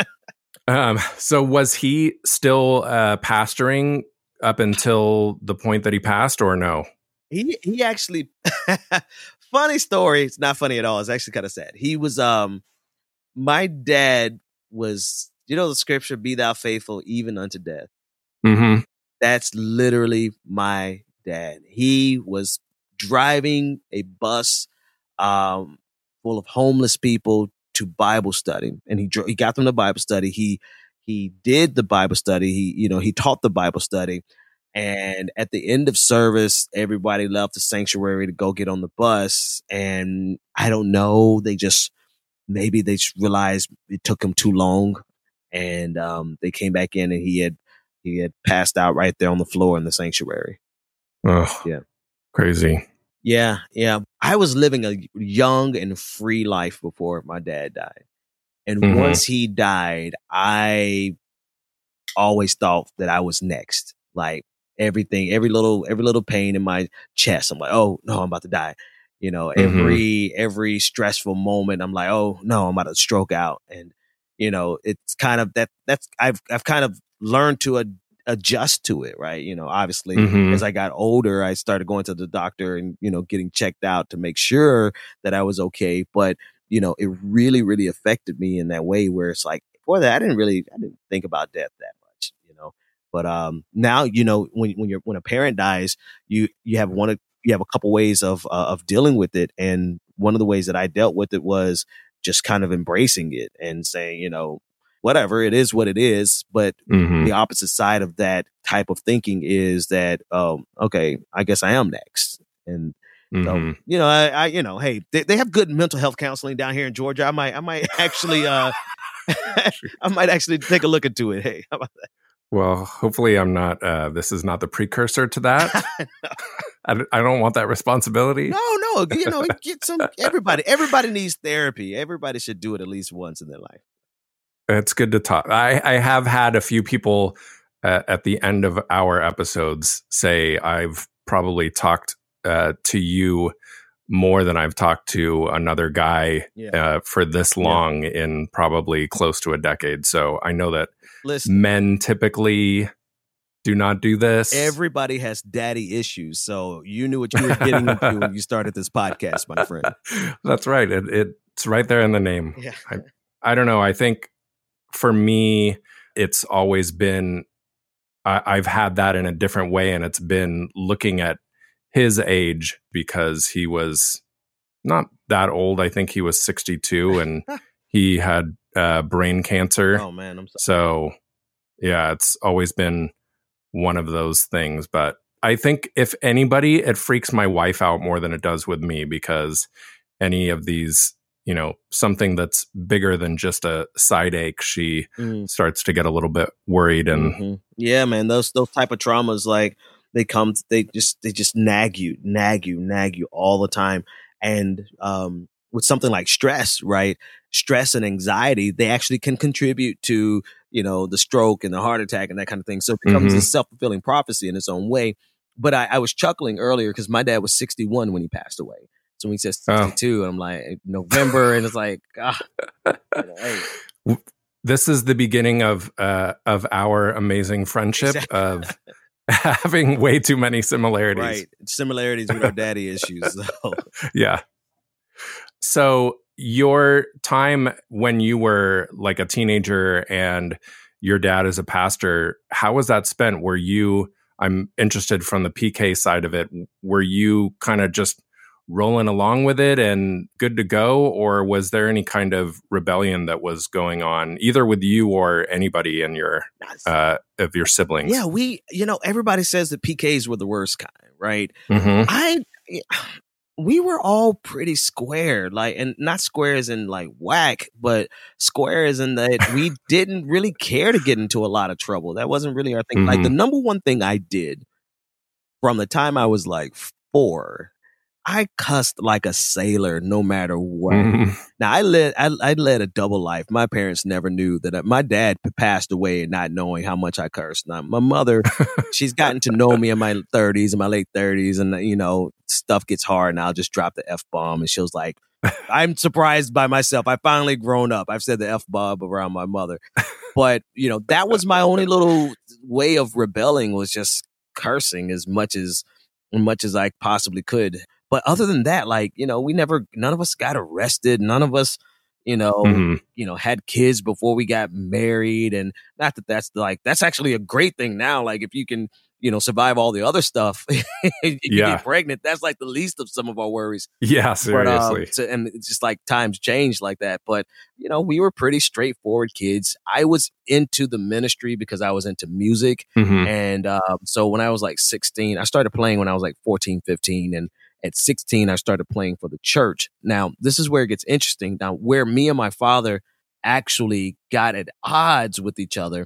Um, so was he still uh, pastoring up until the point that he passed, or no? he he actually, funny story. It's not funny at all. It's actually kind of sad. He was um, my dad was, you know, the scripture, "Be thou faithful even unto death." Mm-hmm. That's literally my dad. He was driving a bus um, full of homeless people to Bible study, and he dro- he got them to Bible study. He he did the Bible study. He you know he taught the Bible study, and at the end of service, everybody left the sanctuary to go get on the bus. And I don't know, they just maybe they just realized it took him too long, and um, they came back in, and he had he had passed out right there on the floor in the sanctuary. Oh, Yeah. Crazy. Yeah, yeah. I was living a young and free life before my dad died. And Mhm. once he died, I always thought that I was next. Like everything, every little every little pain in my chest, I'm like, "Oh, no, I'm about to die." You know, every every stressful moment, I'm like, "Oh, no, I'm about to stroke out." And you know, it's kind of that that's I've I've kind of learned to ad- adjust to it, right? You know, obviously Mhm. as I got older, I started going to the doctor and, you know, getting checked out to make sure that I was okay. But, you know, it really, really affected me in that way where it's like, before that, I didn't really, I didn't think about death that much, you know. But um, now, you know, when when you're when a parent dies, you you have one of you have a couple ways of uh, of dealing with it, and one of the ways that I dealt with it was just kind of embracing it and saying, you know, whatever, it is what it is. But Mhm. the opposite side of that type of thinking is that, um, okay, I guess I am next. And so, Mhm. you know, I, I you know, hey, they, they have good mental health counseling down here in Georgia. I might, I might actually, uh, I might actually take a look into it. Hey, how about Well, hopefully, I'm not. Uh, this is not the precursor to that. that? I, don't- I don't want that responsibility. No, no, you know, get some. Everybody, everybody needs therapy. Everybody should do it at least once in their life. It's good to talk. I, I have had a few people uh, at the end of our episodes say I've probably talked uh, to you more than I've talked to another guy Yeah. uh, for this long in probably close to a decade. So I know that Listen, men typically do not do this. Everybody has daddy issues. So you knew what you were getting into when you started this podcast, my friend. That's right. It, it, it's right there in the name. Yeah. I, I don't know. I think for me, it's always been, I, I've had that in a different way. And it's been looking at his age because he was not that old. I think he was sixty-two and he had uh, brain cancer. Oh, man. I'm sorry. So, yeah, it's always been one of those things. But I think if anybody, it freaks my wife out more than it does with me, because any of these, you know, something that's bigger than just a side ache, she mm. starts to get a little bit worried. And mm-hmm. yeah, man, those those type of traumas, like they come, they just they just nag you, nag you, nag you all the time. And um, with something like stress, right? Stress and anxiety, they actually can contribute to, you know, the stroke and the heart attack and that kind of thing. So it becomes mm-hmm. a self-fulfilling prophecy in its own way. But I, I was chuckling earlier because my dad was sixty-one when he passed away. So when he says sixty-two, oh. I'm like, November, and it's like, ah, you know, hey. This is the beginning of uh, of our amazing friendship exactly. of having way too many similarities. Right. Similarities with our daddy issues. So. Yeah. So your time when you were like a teenager and your dad is a pastor, how was that spent? Were you, I'm interested from the P K side of it, were you kind of just rolling along with it and good to go? Or was there any kind of rebellion that was going on either with you or anybody in your, uh, of your siblings? Yeah, we, you know, everybody says that P Ks were the worst kind, right? Mm-hmm. I, we were all pretty square, like, and not square as in like whack, but square as in that we didn't really care to get into a lot of trouble. That wasn't really our thing. Mm-hmm. Like the number one thing I did from the time I was like four, I cussed like a sailor, no matter what. Mm. Now I led, I, I led a double life. My parents never knew that. I, my dad passed away not knowing how much I cursed. Now my mother, she's gotten to know me in my thirties, in my late thirties, and you know stuff gets hard, and I'll just drop the F bomb, and she was like, "I'm surprised by myself. I finally grown up. I've said the F bomb around my mother." But you know that was my only little way of rebelling, was just cursing as much as, as much as I possibly could. But other than that, like, you know, we never, none of us got arrested. None of us, you know, mm-hmm. you know, had kids before we got married. And not that that's like, that's actually a great thing now. Like if you can, you know, survive all the other stuff, you yeah. get pregnant. That's like the least of some of our worries. Yeah, seriously. But, um, so, and it's just like times change like that. But, you know, we were pretty straightforward kids. I was into the ministry because I was into music. Mm-hmm. And uh, so when I was like sixteen, I started playing when I was like fourteen, fifteen. And at sixteen, I started playing for the church. Now, this is where it gets interesting. Now, where me and my father actually got at odds with each other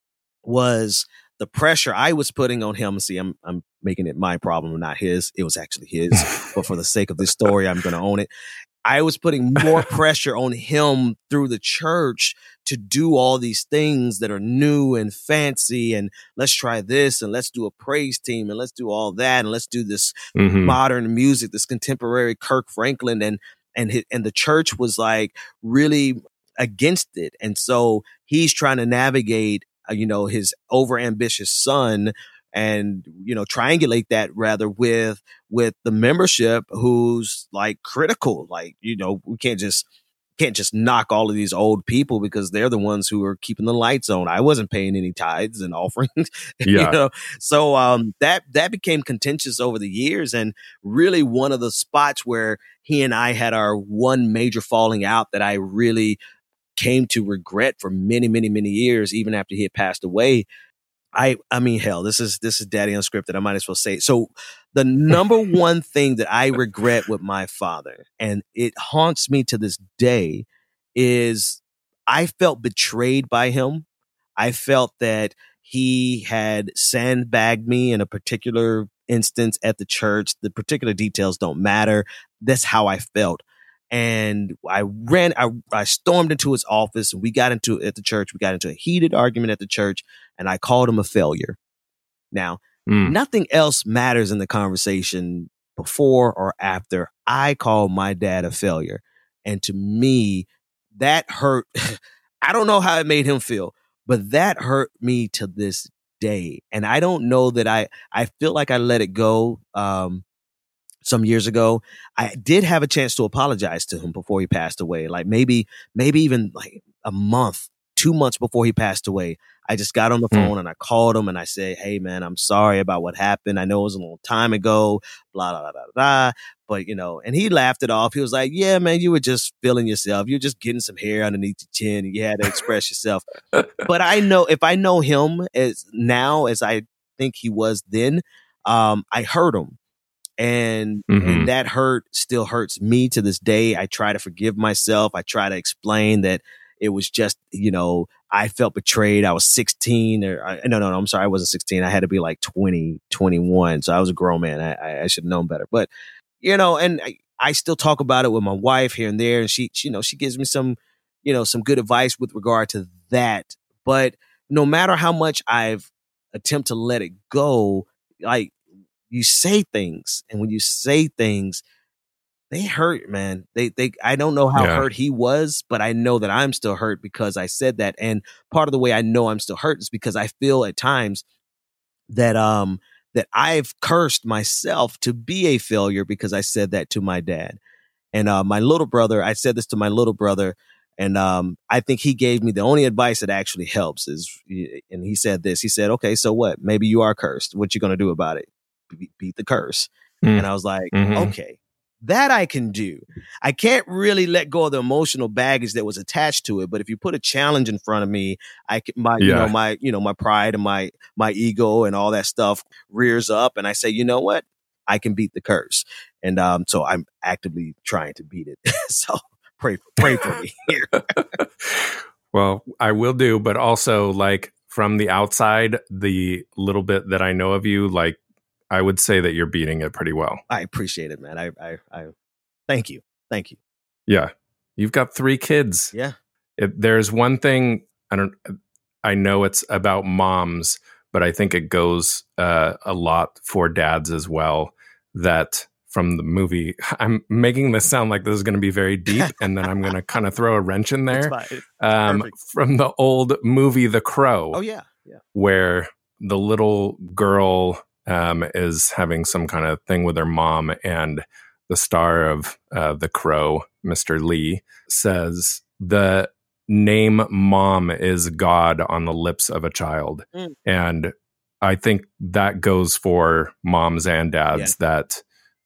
was the pressure I was putting on him. See, I'm I'm making it my problem, not his. It was actually his. But for the sake of this story, I'm going to own it. I was putting more pressure on him through the church to do all these things that are new and fancy, and let's try this, and let's do a praise team, and let's do all that, and let's do this mm-hmm. modern music, this contemporary Kirk Franklin, and and his, and the church was like really against it, and so he's trying to navigate, uh, you know, his overambitious son, and, you know, triangulate that rather with, with the membership who's like critical. Like, you know, we can't just, can't just knock all of these old people because they're the ones who are keeping the lights on. I wasn't paying any tithes and offerings, yeah. you know? So, um, that, that became contentious over the years. And really one of the spots where he and I had our one major falling out that I really came to regret for many, many, many years, even after he had passed away. I, I mean, hell, this is, this is Daddy Unscripted. I might as well say it. So the number one thing that I regret with my father, and it haunts me to this day, is I felt betrayed by him. I felt that he had sandbagged me in a particular instance at the church. The particular details don't matter. That's how I felt. And I ran, I, I stormed into his office, and we got into at the church. We got into a heated argument at the church, and I called him a failure. Now, mm. nothing else matters in the conversation before or after. I called my dad a failure. And to me, that hurt. I don't know how it made him feel, but that hurt me to this day. And I don't know that I, I feel like I let it go. Um, some years ago, I did have a chance to apologize to him before he passed away. Like maybe, maybe even like a month, two months before he passed away. I just got on the phone mm. and I called him and I said, "Hey man, I'm sorry about what happened. I know it was a long time ago, blah, blah, blah, blah, blah." But you know, and he laughed it off. He was like, "Yeah, man, you were just feeling yourself. You're just getting some hair underneath your chin and you had to express yourself." But I know if I know him as now as I think he was then, um, I hurt him. And, mm-hmm. and that hurt still hurts me to this day. I try to forgive myself. I try to explain that it was just, you know, I felt betrayed. I was sixteen or I, no, no, no, I'm sorry. I wasn't sixteen. I had to be like twenty, twenty-one. So I was a grown man. I, I should have known better, but you know, and I, I still talk about it with my wife here and there. And she, she, you know, she gives me some, you know, some good advice with regard to that. But no matter how much I've attempted to let it go, like, you say things, and when you say things, they hurt, man. They, they, I don't know how yeah. hurt he was, but I know that I'm still hurt because I said that. And part of the way I know I'm still hurt is because I feel at times that, um, that I've cursed myself to be a failure because I said that to my dad. And, uh, my little brother, I said this to my little brother, and, um, I think he gave me the only advice that actually helps is, and he said this, he said, "Okay, so what? Maybe you are cursed. What you going to do about it? Beat the curse." Mm. And I was like, mm-hmm. okay, that I can do. I can't really let go of the emotional baggage that was attached to it. But if you put a challenge in front of me, I can, my, yeah. you know, my, you know, my pride and my, my ego and all that stuff rears up. And I say, you know what? I can beat the curse. And, um, so I'm actively trying to beat it. So pray, pray for me here. Well, I will do, but also like from the outside, the little bit that I know of you, like, I would say that you're beating it pretty well. I appreciate it, man. I, I, I thank you. Thank you. Yeah. You've got three kids. Yeah. It, there's one thing I don't, I know it's about moms, but I think it goes uh, a lot for dads as well. That from the movie, I'm making this sound like this is going to be very deep, and then I'm going to kind of throw a wrench in there. It's fine. It's um, from the old movie, The Crow. Oh yeah. Yeah. Where the little girl Um, is having some kind of thing with her mom, and the star of uh, The Crow, Mister Lee, says the name mom is God on the lips of a child. Mm. And I think that goes for moms and dads, yeah. that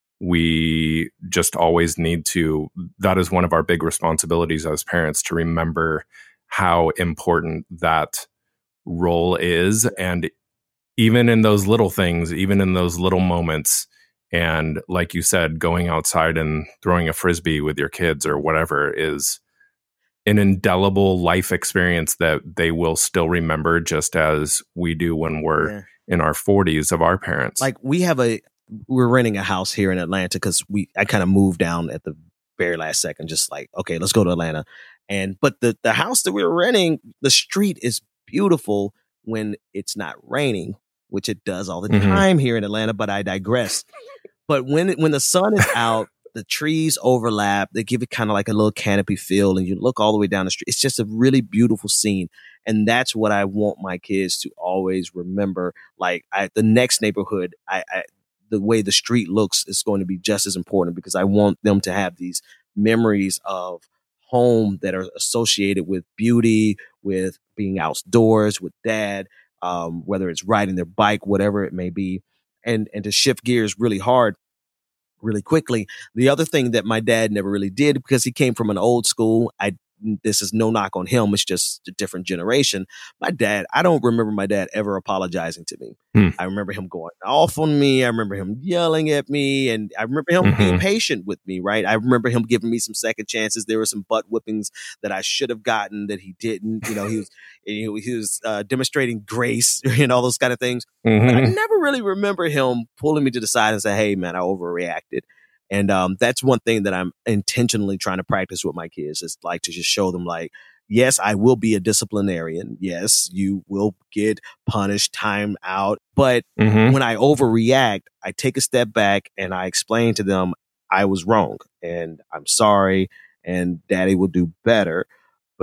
we just always need to, that is one of our big responsibilities as parents, to remember how important that role is. Yeah. And even in those little things, even in those little moments, and like you said, going outside and throwing a Frisbee with your kids or whatever is an indelible life experience that they will still remember, just as we do when we're yeah. in our forties of our parents. Like we have a, we're renting a house here in Atlanta because we, I kind of moved down at the very last second, just like, okay, let's go to Atlanta. And, but the, the house that we're renting, the street is beautiful when it's not raining, which it does all the mm-hmm. time here in Atlanta, but I digress. But when when the sun is out, the trees overlap. They give it kind of like a little canopy feel, and you look all the way down the street. It's just a really beautiful scene. And that's what I want my kids to always remember. Like I, the next neighborhood, I, I the way the street looks is going to be just as important, because I want them to have these memories of home that are associated with beauty, with being outdoors, with dad. Um, whether it's riding their bike, whatever it may be, and, and to shift gears really hard, really quickly. The other thing that my dad never really did, because he came from an old school, I, this is no knock on him. It's just a different generation. My dad, I don't remember my dad ever apologizing to me. Hmm. I remember him going off on me. I remember him yelling at me, and I remember him mm-hmm. being patient with me, right? I remember him giving me some second chances. There were some butt whippings that I should have gotten that he didn't. You know, he was, he was uh, demonstrating grace and all those kind of things. Mm-hmm. But I never really remember him pulling me to the side and say, "Hey man, I overreacted." And um, that's one thing that I'm intentionally trying to practice with my kids, is like to just show them, like, yes, I will be a disciplinarian. Yes, you will get punished, time out. But mm-hmm. when I overreact, I take a step back and I explain to them I was wrong and I'm sorry and daddy will do better. But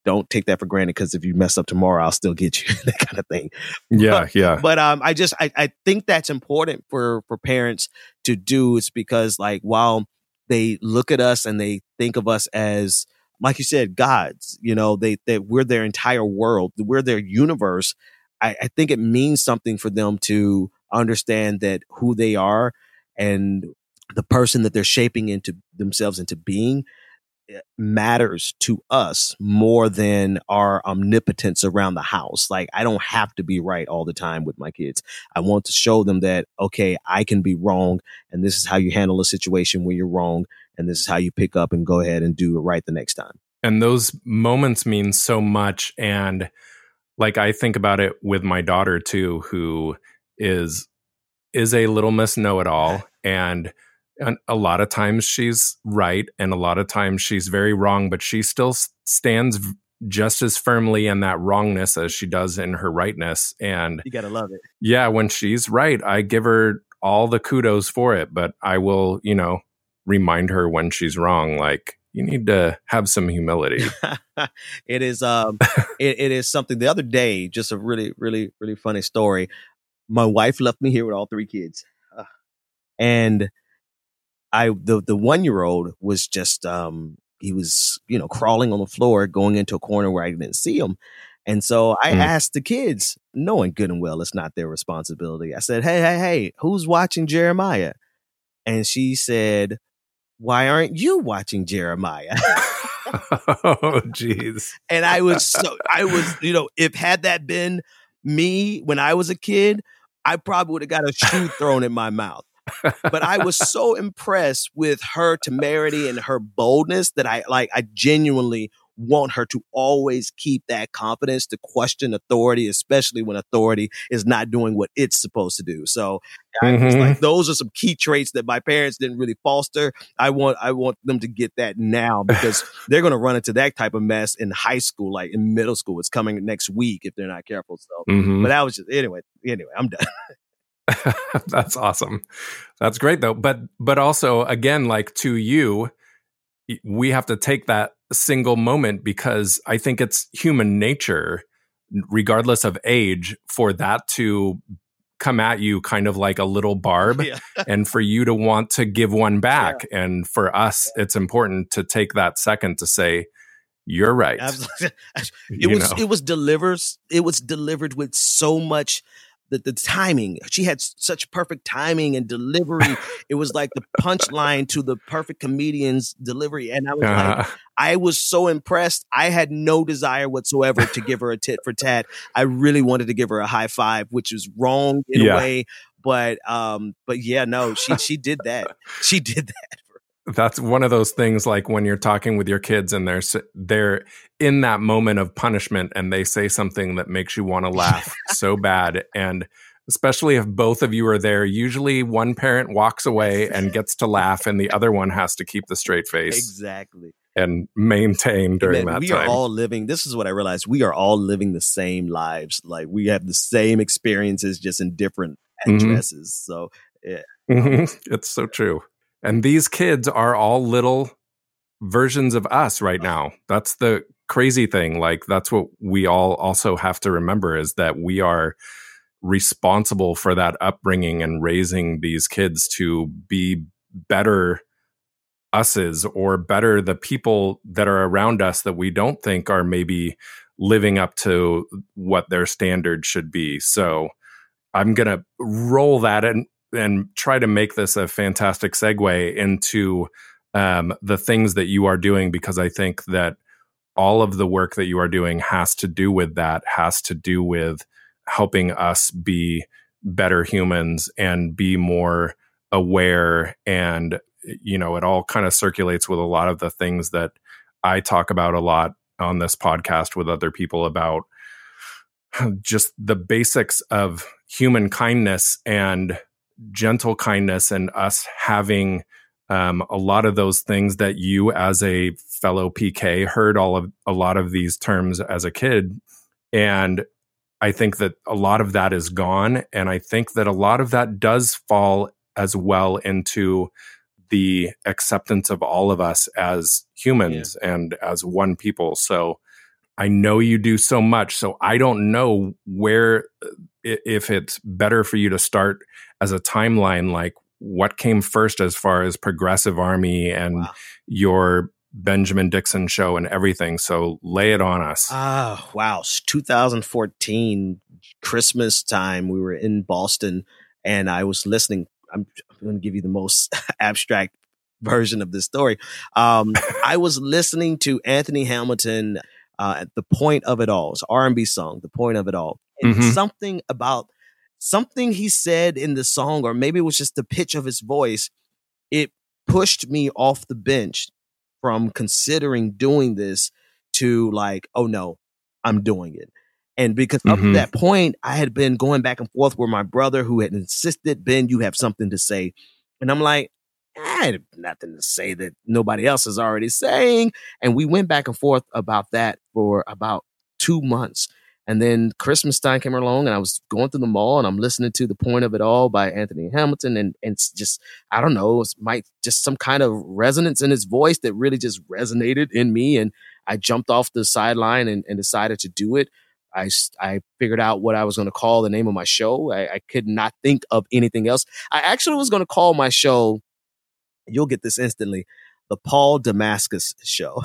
don't take that for granted, because if you mess up tomorrow, I'll still get you, that kind of thing. Yeah, but, yeah. But um, I just I, I think that's important for for parents to do. It's because, like, while they look at us and they think of us as, like you said, gods, you know, they that we're their entire world, we're their universe. I, I think it means something for them to understand that who they are and the person that they're shaping into themselves into being matters to us more than our omnipotence around the house. Like, I don't have to be right all the time with my kids. I want to show them that, okay, I can be wrong, and this is how you handle a situation when you're wrong, and this is how you pick up and go ahead and do it right the next time. And those moments mean so much. And like, I think about it with my daughter too, who is is a little Miss Know-It-All, and And a lot of times she's right, and a lot of times she's very wrong, but she still stands just as firmly in that wrongness as she does in her rightness. And you gotta love it. Yeah, when she's right, I give her all the kudos for it, but I will, you know, remind her when she's wrong, like, you need to have some humility. It is, um, it, it is something. The other day, just a really, really, really funny story. My wife left me here with all three kids, uh, and I the the one year old was just um he was, you know, crawling on the floor, going into a corner where I didn't see him. And so I mm. asked the kids, knowing good and well it's not their responsibility. I said, hey, hey, hey, who's watching Jeremiah? And she said, why aren't you watching Jeremiah? Oh, geez. And I was so I was, you know, if had that been me when I was a kid, I probably would have got a shoe thrown in my mouth. But I was so impressed with her temerity and her boldness that I like, I genuinely want her to always keep that confidence to question authority, especially when authority is not doing what it's supposed to do. So I was mm-hmm. like, those are some key traits that my parents didn't really foster. I want, I want them to get that now, because they're going to run into that type of mess in high school, like in middle school. It's coming next week if they're not careful. So, mm-hmm. but I was just, anyway, anyway, I'm done. That's awesome. That's great though. But, but also again, like, to you, we have to take that single moment, because I think it's human nature, regardless of age, for that to come at you kind of like a little barb, yeah. and for you to want to give one back. Yeah. And for us, yeah. it's important to take that second to say, you're right. Absolutely. It was, know. it was delivered. It was delivered with so much. The, the timing, she had such perfect timing and delivery. It was like the punchline to the perfect comedian's delivery. And I was uh, like, I was so impressed. I had no desire whatsoever to give her a tit for tat. I really wanted to give her a high five, which was wrong in yeah. a way. But, um, but yeah, no, she, she did that. She did that. That's one of those things, like when you're talking with your kids and they're they're in that moment of punishment and they say something that makes you want to laugh so bad. And especially if both of you are there, usually one parent walks away and gets to laugh and the other one has to keep the straight face. Exactly. And maintain during Man, that we time. We are all living, this is what I realized, we are all living the same lives. Like, we have the same experiences, just in different addresses. Mm-hmm. So, yeah. Mm-hmm. It's so true. And these kids are all little versions of us right now. That's the crazy thing. Like, that's what we all also have to remember, is that we are responsible for that upbringing and raising these kids to be better us's, or better the people that are around us that we don't think are maybe living up to what their standard should be. So I'm going to roll that in and try to make this a fantastic segue into um, the things that you are doing, because I think that all of the work that you are doing has to do with that, has to do with helping us be better humans and be more aware. And, you know, it all kind of circulates with a lot of the things that I talk about a lot on this podcast with other people, about just the basics of human kindness and gentle kindness, and us having um, a lot of those things that you, as a fellow P K, heard all of a lot of these terms as a kid. And I think that a lot of that is gone. And I think that a lot of that does fall as well into the acceptance of all of us as humans yeah. and as one people. So I know you do so much, so I don't know where, if it's better for you to start as a timeline, like what came first as far as Progressive Army and Wow. your Benjamin Dixon show and everything. So lay it on us. Ah, uh, wow. two thousand fourteen, Christmas time, we were in Boston and I was listening. I'm, I'm going to give you the most abstract version of this story. Um, I was listening to Anthony Hamilton uh, at The Point of It All. It's an R and B song, The Point of It All. And mm-hmm. something about something he said in the song, or maybe it was just the pitch of his voice, it pushed me off the bench from considering doing this to like, oh no, I'm doing it. And because up mm-hmm. to that point, I had been going back and forth with my brother who had insisted, Ben, you have something to say. And I'm like, I have nothing to say that nobody else is already saying. And we went back and forth about that for about two months. And then Christmas time came along and I was going through the mall and I'm listening to The Point of It All by Anthony Hamilton. And, and it's just, I don't know, it's might just some kind of resonance in his voice that really just resonated in me. And I jumped off the sideline and, and decided to do it. I, I figured out what I was going to call the name of my show. I, I could not think of anything else. I actually was going to call my show, you'll get this instantly, The Paul Damascus Show.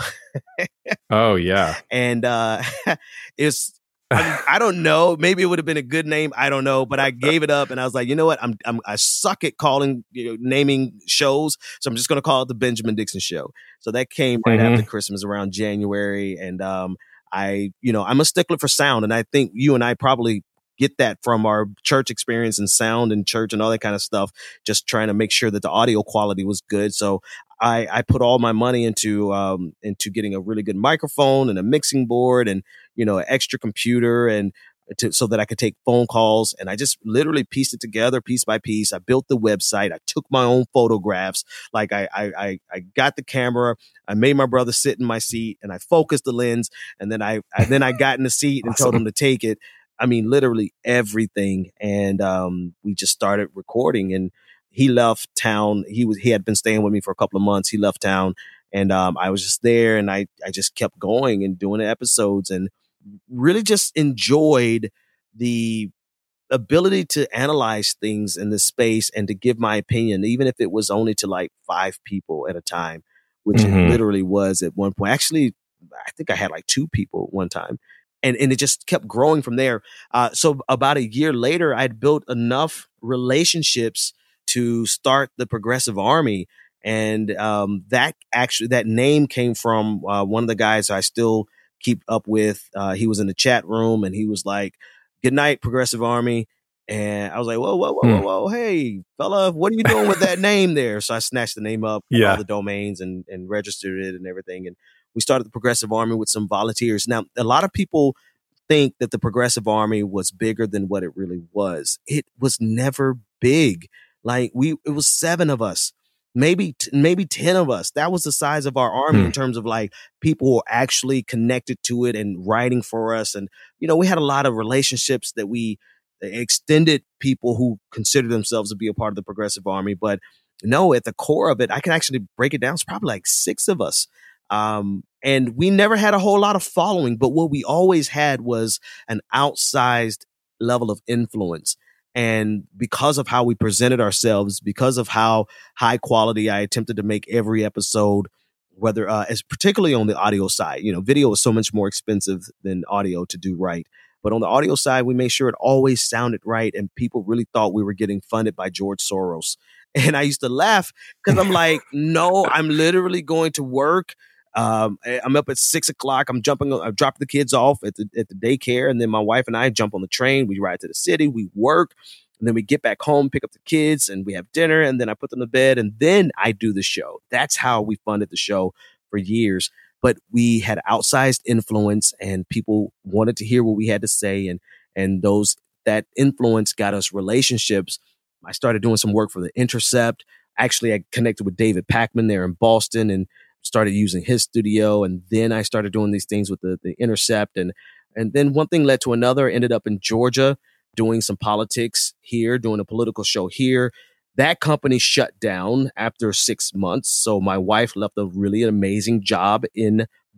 Oh, yeah. And uh, it's, I, mean, I don't know. Maybe it would have been a good name. I don't know. But I gave it up and I was like, you know what? I'm, I'm I suck at calling, you know, naming shows. So I'm just going to call it The Benjamin Dixon Show. So that came right mm-hmm. after Christmas around January. And um, I, you know, I'm a stickler for sound. And I think you and I probably get that from our church experience and sound and church and all that kind of stuff, just trying to make sure that the audio quality was good. So I, I put all my money into um, into getting a really good microphone and a mixing board and, you know, an extra computer and to, so that I could take phone calls. And I just literally pieced it together piece by piece. I built the website. I took my own photographs. Like I, I, I got the camera. I made my brother sit in my seat and I focused the lens. And then I, I then I got in the seat and awesome. told him to take it. I mean, literally everything. And um, we just started recording and he left town. He was, he had been staying with me for a couple of months. He left town and um, I was just there and I, I just kept going and doing the episodes and really just enjoyed the ability to analyze things in this space and to give my opinion, even if it was only to like five people at a time, which mm-hmm. it literally was at one point. Actually, I think I had like two people at one time. And, and it just kept growing from there. Uh, so about a year later, I'd built enough relationships to start the Progressive Army. And um, that actually, that name came from uh, one of the guys I still keep up with. Uh, he was in the chat room and he was like, good night, Progressive Army. And I was like, whoa, whoa, whoa, whoa, whoa. Hey, fella, what are you doing with that name there? So I snatched the name up, yeah. all the domains and, and registered it and everything. And we started the Progressive Army with some volunteers. Now, a lot of people think that the Progressive Army was bigger than what it really was. It was never big. Like we, it was seven of us, maybe, t- maybe ten of us. That was the size of our army hmm. in terms of like people who were actually connected to it and writing for us. And, you know, we had a lot of relationships that we extended people who considered themselves to be a part of the Progressive Army. But no, at the core of it, I can actually break it down. It's probably like six of us. Um, and we never had a whole lot of following, but what we always had was an outsized level of influence. And because of how we presented ourselves, because of how high quality I attempted to make every episode, whether uh, as particularly on the audio side, you know, video is so much more expensive than audio to do right. But on the audio side, we made sure it always sounded right. And people really thought we were getting funded by George Soros. And I used to laugh because I'm like, no, I'm literally going to work. Um, I'm up at six o'clock. I'm jumping, I drop the kids off at the, at the daycare. And then my wife and I jump on the train. We ride to the city, we work, and then we get back home, pick up the kids and we have dinner. And then I put them to bed and then I do the show. That's how we funded the show for years. But we had outsized influence and people wanted to hear what we had to say. And, and those, that influence got us relationships. I started doing some work for The Intercept. Actually, I connected with David Pakman there in Boston and started using his studio. And then I started doing these things with the, the Intercept. And, and then one thing led to another. Ended up in Georgia doing some politics here, doing a political show here. That company shut down after six months. So my wife left a really amazing job in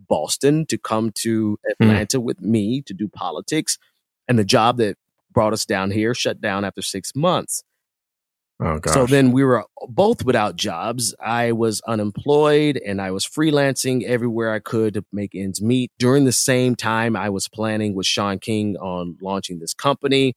Boston to come to Atlanta mm. with me to do politics. And the job that brought us down here shut down after six months. Oh, gosh. So then we were both without jobs. I was unemployed and I was freelancing everywhere I could to make ends meet. During the same time, I was planning with Shaun King on launching this company.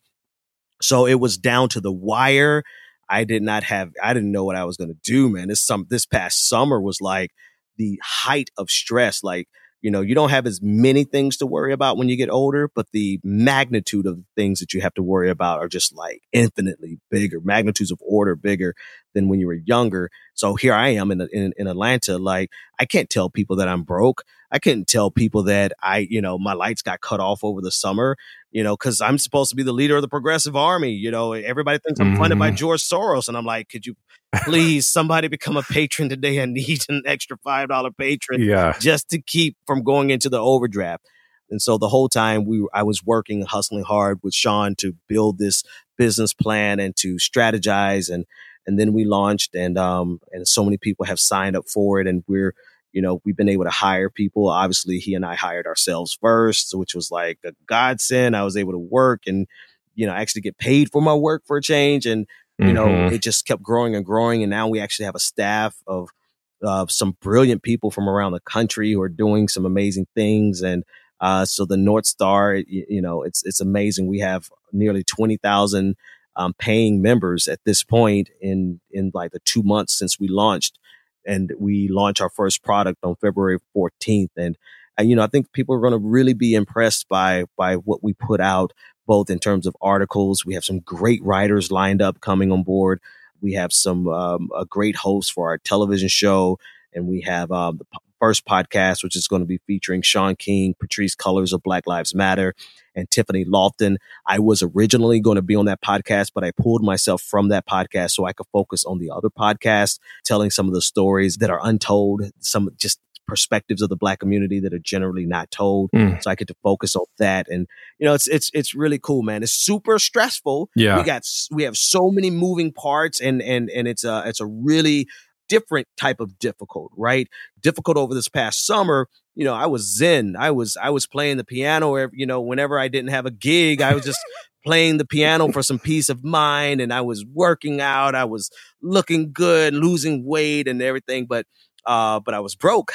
So it was down to the wire. I did not have, I didn't know what I was going to do, man. This some, this past summer was like the height of stress. Like, you know, you don't have as many things to worry about when you get older, but the magnitude of the things that you have to worry about are just like infinitely bigger, magnitudes of order bigger than when you were younger. So here I am in, in, in Atlanta. Like, I can't tell people that I'm broke. I can't tell people that I, you know, my lights got cut off over the summer, you know, because I'm supposed to be the leader of the Progressive Army. You know, everybody thinks I'm mm-hmm. funded by George Soros. And I'm like, could you please, somebody become a patron today? I need an extra five dollars patron yeah. just to keep from going into the overdraft. And so the whole time we I was working, hustling hard with Shaun to build this business plan and to strategize. And and then we launched, and um and so many people have signed up for it. And we're, you know, we've been able to hire people. Obviously, he and I hired ourselves first, which was like a godsend. I was able to work and, you know, actually get paid for my work for a change. And you know, mm-hmm. it just kept growing and growing. And now we actually have a staff of uh, some brilliant people from around the country who are doing some amazing things. And uh, so the North Star, you, you know, it's it's amazing. We have nearly twenty thousand um, paying members at this point in in like the two months since we launched. And we launched our first product on February fourteenth. And, and you know, I think people are going to really be impressed by by what we put out, both in terms of articles. We have some great writers lined up coming on board. We have some um, a great host for our television show. And we have um, the p- first podcast, which is going to be featuring Shaun King, Patrisse Cullors of Black Lives Matter, and Tiffany Lofton. I was originally going to be on that podcast, but I pulled myself from that podcast so I could focus on the other podcast, telling some of the stories that are untold, some just perspectives of the Black community that are generally not told. Mm. So I get to focus on that. And, you know, it's, it's, it's really cool, man. It's super stressful. Yeah. We got, we have so many moving parts, and, and, and it's a, it's a really different type of difficult, right? Difficult over this past summer. You know, I was zen. I was, I was playing the piano, you know, whenever I didn't have a gig, I was just playing the piano for some peace of mind. And I was working out. I was looking good, losing weight and everything, but, uh, but I was broke.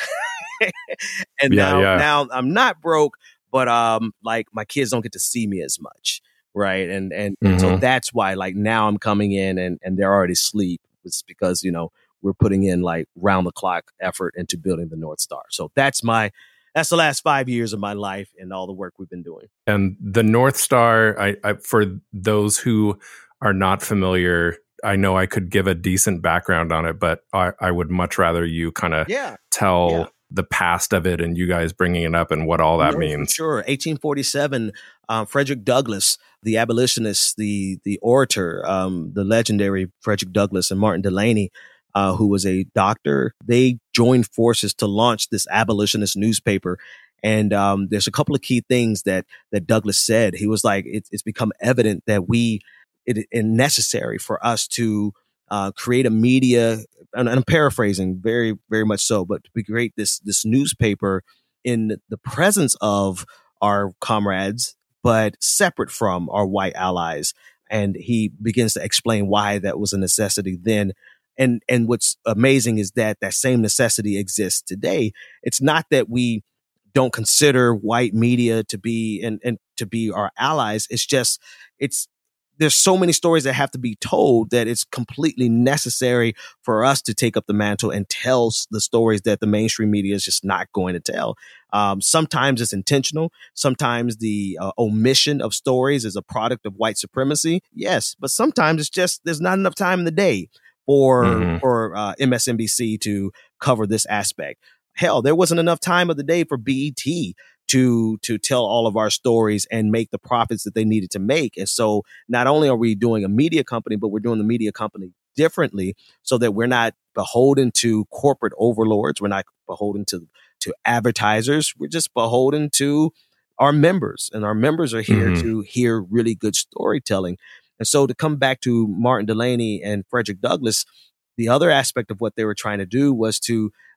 and yeah, now, yeah. now I'm not broke, but, um, like my kids don't get to see me as much. Right. And, and, mm-hmm. and so that's why, like, now I'm coming in and, and they're already asleep. It's because, you know, we're putting in like round the clock effort into building the North Star. So that's my, that's the last five years of my life and all the work we've been doing. And the North Star, I, I for those who are not familiar, I know I could give a decent background on it, but I, I would much rather you kind of yeah. tell yeah. the past of it and you guys bringing it up and what all that no, means. Sure. eighteen forty-seven, um, Frederick Douglass, the abolitionist, the the orator, um, the legendary Frederick Douglass, and Martin Delany, Uh, who was a doctor, they joined forces to launch this abolitionist newspaper. And um, there's a couple of key things that that Douglass said. He was like, it, it's become evident that we, it is necessary for us to uh, create a media, and I'm paraphrasing very, very much so, but to create this this newspaper in the presence of our comrades, but separate from our white allies. And he begins to explain why that was a necessity then. And and what's amazing is that that same necessity exists today. It's not that we don't consider white media to be and, and to be our allies. It's just it's there's so many stories that have to be told that it's completely necessary for us to take up the mantle and tell the stories that the mainstream media is just not going to tell. Um, sometimes it's intentional. Sometimes the uh, omission of stories is a product of white supremacy. Yes, but sometimes it's just there's not enough time in the day for mm-hmm. for uh, M S N B C to cover this aspect. Hell, there wasn't enough time of the day for B E T to to tell all of our stories and make the profits that they needed to make. And so not only are we doing a media company, but we're doing the media company differently so that we're not beholden to corporate overlords. We're not beholden to to advertisers. We're just beholden to our members, and our members are here mm-hmm. to hear really good storytelling. And so to come back to Martin Delany and Frederick Douglass, the other aspect of what they were trying to do was to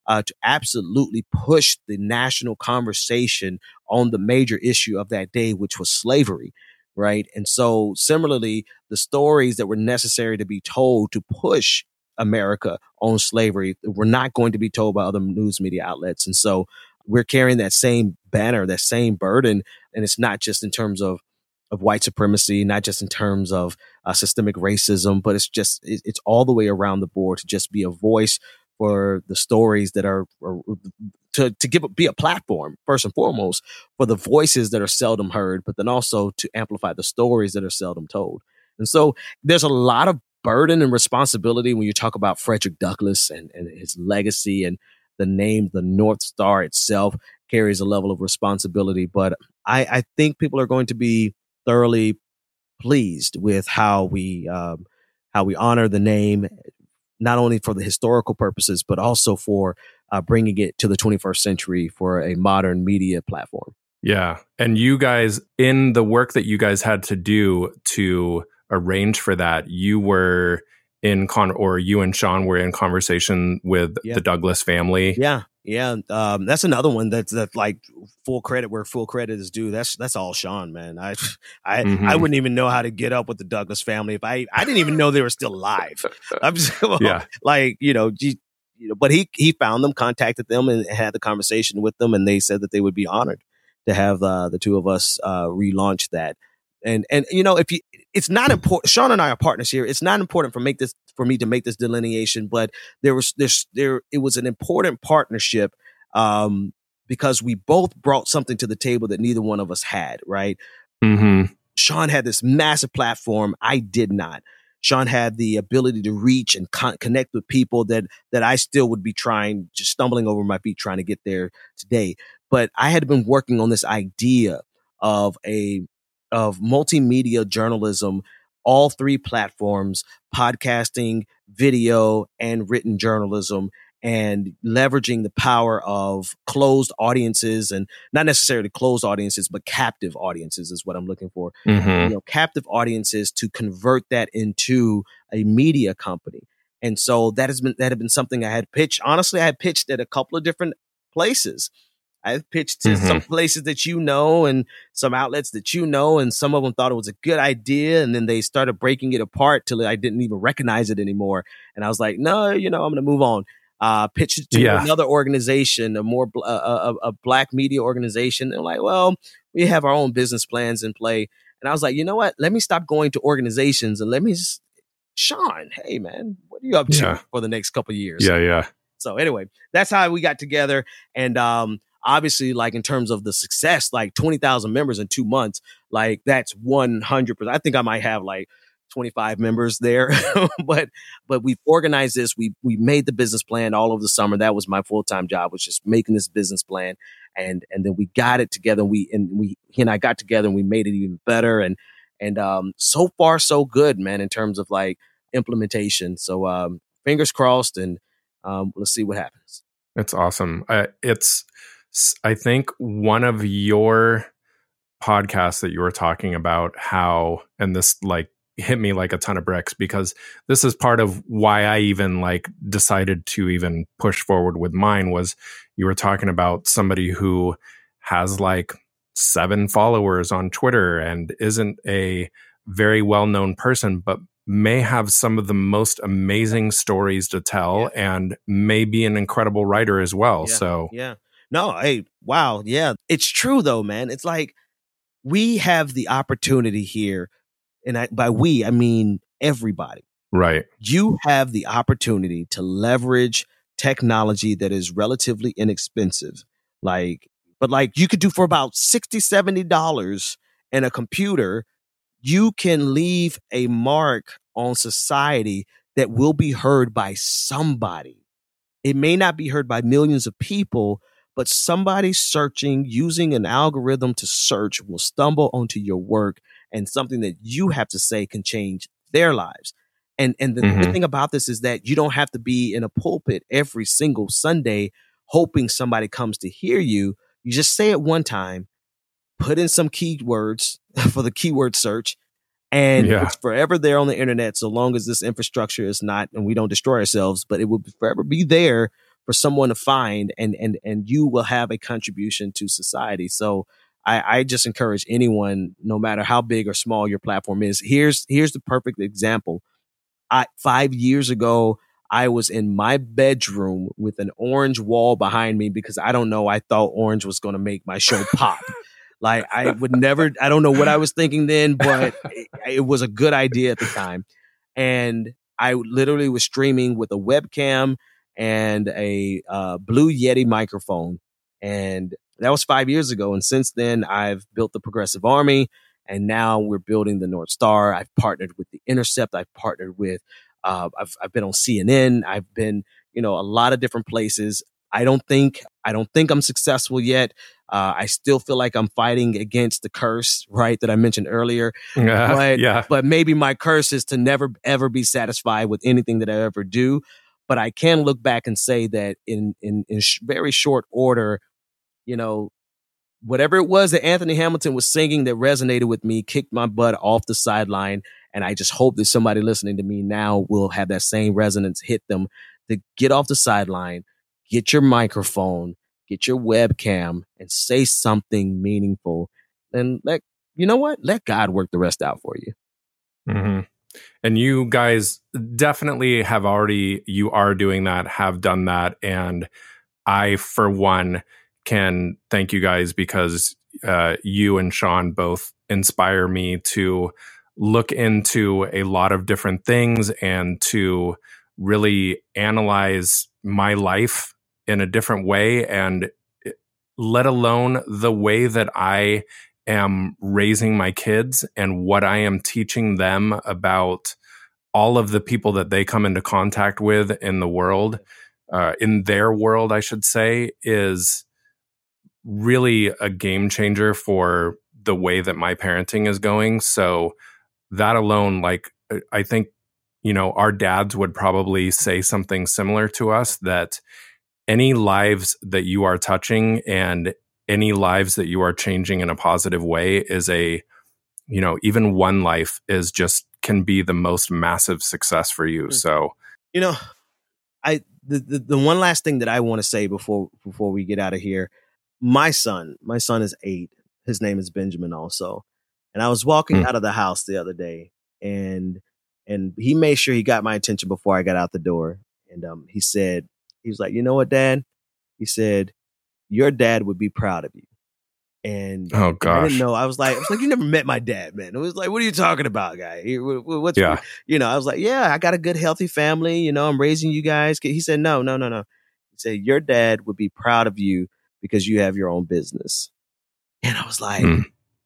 uh, to absolutely push the national conversation on the major issue of that day, which was slavery. Right. And so similarly, the stories that were necessary to be told to push America on slavery were not going to be told by other news media outlets. And so we're carrying that same banner, that same burden. And it's not just in terms of of white supremacy, not just in terms of uh, systemic racism, but it's just it, it's all the way around the board to just be a voice for the stories that are, are to to give be a platform first and foremost for the voices that are seldom heard, but then also to amplify the stories that are seldom told. And so there's a lot of burden and responsibility when you talk about Frederick Douglass and, and his legacy, and the name, the North Star itself carries a level of responsibility. But I, I think people are going to be thoroughly pleased with how we um, how we honor the name, not only for the historical purposes, but also for uh, bringing it to the twenty-first century for a modern media platform. Yeah. And you guys, in the work that you guys had to do to arrange for that, you were in con or you and Sean were in conversation with yeah. the Douglass family. Yeah. Yeah. Um, that's another one that's that like full credit where full credit is due. That's that's all Sean, man. I I Mm-hmm. I wouldn't even know how to get up with the Douglass family if I I didn't even know they were still alive. I'm just Yeah. like, you know, you, you know, but he he found them, contacted them, and had the conversation with them, and they said that they would be honored to have uh, the two of us uh, relaunch that. And and you know, if you, it's not important. Sean and I are partners here. It's not important for make this for me to make this delineation, but there was this there. It was an important partnership um, because we both brought something to the table that neither one of us had. Right. Mm-hmm. Sean had this massive platform. I did not. Sean had the ability to reach and con- connect with people that that I still would be trying, just stumbling over my feet trying to get there today. But I had been working on this idea of a of multimedia journalism, all three platforms, podcasting, video, and written journalism, and leveraging the power of closed audiences, and not necessarily closed audiences, but captive audiences is what I'm looking for. Mm-hmm. You know, captive audiences to convert that into a media company. And so that has been that had been something I had pitched. Honestly, I had pitched at a couple of different places. I've pitched to Mm-hmm. some places that you know and some outlets that you know, and some of them thought it was a good idea, and then they started breaking it apart till I didn't even recognize it anymore. And I was like, no, you know, I'm going to move on. Uh, pitched it to Yeah. another organization, a more bl- uh, a, a black media organization. They're like, well, we have our own business plans in play. And I was like, you know what? Let me stop going to organizations and let me just, Sean, hey man, what are you up to Yeah. for the next couple of years? Yeah. Yeah. So anyway, that's how we got together. And um, obviously, like in terms of the success, like twenty thousand members in two months, like that's one hundred percent. I think I might have like twenty-five members there, but but we've organized this. We we made the business plan all over the summer. That was my full time job, was just making this business plan, and and then we got it together. We and we he and I got together and we made it even better. And and um, so far so good, man, in terms of like implementation. So um, fingers crossed, and um, let's see what happens. It's awesome. Uh, it's, I think one of your podcasts that you were talking about how, and this like hit me like a ton of bricks, because this is part of why I even like decided to even push forward with mine, was you were talking about somebody who has like seven followers on Twitter and isn't a very well-known person, but may have some of the most amazing stories to tell, yeah. and may be an incredible writer as well. Yeah. So yeah, no, hey, wow. Yeah, it's true though, man. It's like we have the opportunity here. And I, by we, I mean everybody. Right. You have the opportunity to leverage technology that is relatively inexpensive. Like, but like you could do for about sixty dollars, seventy dollars in a computer, you can leave a mark on society that will be heard by somebody. It may not be heard by millions of people, but somebody searching, using an algorithm to search, will stumble onto your work, and something that you have to say can change their lives. And and the mm-hmm. good thing about this is that you don't have to be in a pulpit every single Sunday hoping somebody comes to hear you. You just say it one time, put in some keywords for the keyword search, and yeah. it's forever there on the internet, so long as this infrastructure is not, and we don't destroy ourselves, but it will forever be there for someone to find, and and and you will have a contribution to society. So I, I just encourage anyone, no matter how big or small your platform is. Here's here's the perfect example. I five years ago, I was in my bedroom with an orange wall behind me because I don't know, I thought orange was going to make my show pop. Like I would never, I don't know what I was thinking then, but it, it was a good idea at the time. And I literally was streaming with a webcam and a uh, Blue Yeti microphone. And that was five years ago. And since then, I've built the Progressive Army. And now we're building the North Star. I've partnered with The Intercept. I've partnered with, uh, I've, I've been on C N N. I've been, you know, a lot of different places. I don't think, I don't think I'm successful yet. Uh, I still feel like I'm fighting against the curse, right, that I mentioned earlier. Yeah, but, yeah. but maybe my curse is to never, ever be satisfied with anything that I ever do. But I can look back and say that in, in, in sh- very short order, you know, whatever it was that Anthony Hamilton was singing that resonated with me, kicked my butt off the sideline. And I just hope that somebody listening to me now will have that same resonance hit them to get off the sideline, get your microphone, get your webcam, and say something meaningful. And let, you know what? Let God work the rest out for you. Mm-hmm. And you guys definitely have already, you are doing that, have done that. And I, for one, can thank you guys because uh, you and Sean both inspire me to look into a lot of different things and to really analyze my life in a different way, and let alone the way that I am raising my kids and what I am teaching them about all of the people that they come into contact with in the world, uh, in their world, I should say, is really a game changer for the way that my parenting is going. So that alone, like, I think, you know, our dads would probably say something similar to us, that any lives that you are touching and any lives that you are changing in a positive way is a, you know, even one life is just can be the most massive success for you. So, you know, I, the, the, the one last thing that I want to say before, before we get out of here, my son, my son is eight. His name is Benjamin also. And I was walking mm. out of the house the other day, and, and he made sure he got my attention before I got out the door. And, um, he said, he was like, you know what, Dad? He said, your dad would be proud of you. And oh gosh, I didn't know. I was like, I was like, you never met my dad, man. It was like, what are you talking about, guy? What's, yeah. You know, I was like, yeah, I got a good, healthy family. You know, I'm raising you guys. He said, no, no, no, no. He said, your dad would be proud of you because you have your own business. And I was like, mm.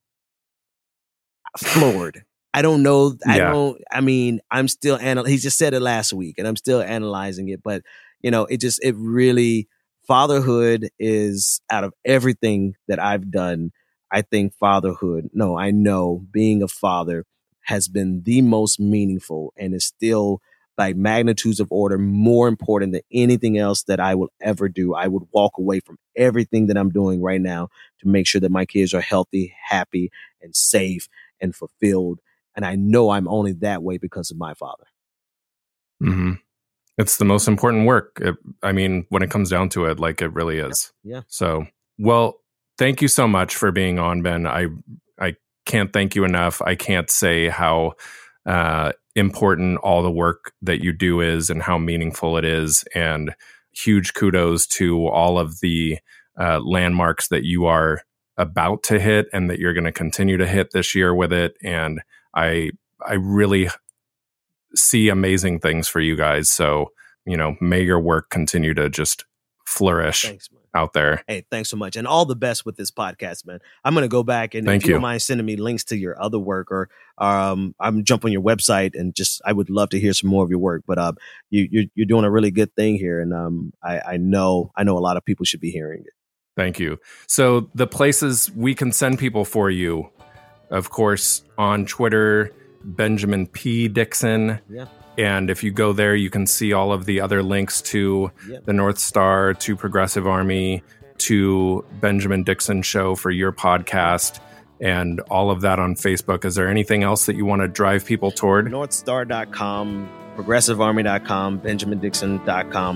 floored. I don't know. I yeah. don't, I mean, I'm still, anal- he just said it last week and I'm still analyzing it, but you know, it just, it really, fatherhood is, out of everything that I've done, I think fatherhood, no, I know being a father has been the most meaningful and is still by magnitudes of order more important than anything else that I will ever do. I would walk away from everything that I'm doing right now to make sure that my kids are healthy, happy, and safe and fulfilled. And I know I'm only that way because of my father. Mm-hmm. It's the most important work. It, I mean, when it comes down to it, like it really is. Yeah. So, well, thank you so much for being on, Ben. I I can't thank you enough. I can't say how uh, important all the work that you do is and how meaningful it is. And huge kudos to all of the uh, landmarks that you are about to hit and that you're going to continue to hit this year with it. And I I really see amazing things for you guys. So, you know, may your work continue to just flourish Thanks, man. out there. Hey, thanks so much. And all the best with this podcast, man. I'm going to go back and Thank if you, you don't mind sending me links to your other work, or um, I'm jump on your website and just, I would love to hear some more of your work, but um, you, you're, you're doing a really good thing here. And um, I, I know, I know a lot of people should be hearing it. Thank you. So the places we can send people for you, of course, on Twitter, Benjamin P. Dixon. Yeah. And if you go there, you can see all of the other links to yeah. the North Star, to Progressive Army, to Benjamin Dixon Show for your podcast, and all of that on Facebook. Is there anything else that you want to drive people toward? north star dot com, progressive army dot com, benjamin dixon dot com.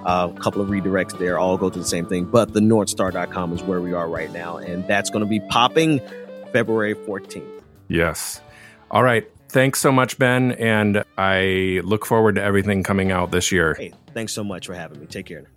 Uh, a couple of redirects there, all go to the same thing. But the north star dot com is where we are right now. And that's going to be popping February fourteenth. Yes. All right. Thanks so much, Ben. And I look forward to everything coming out this year. Hey, thanks so much for having me. Take care.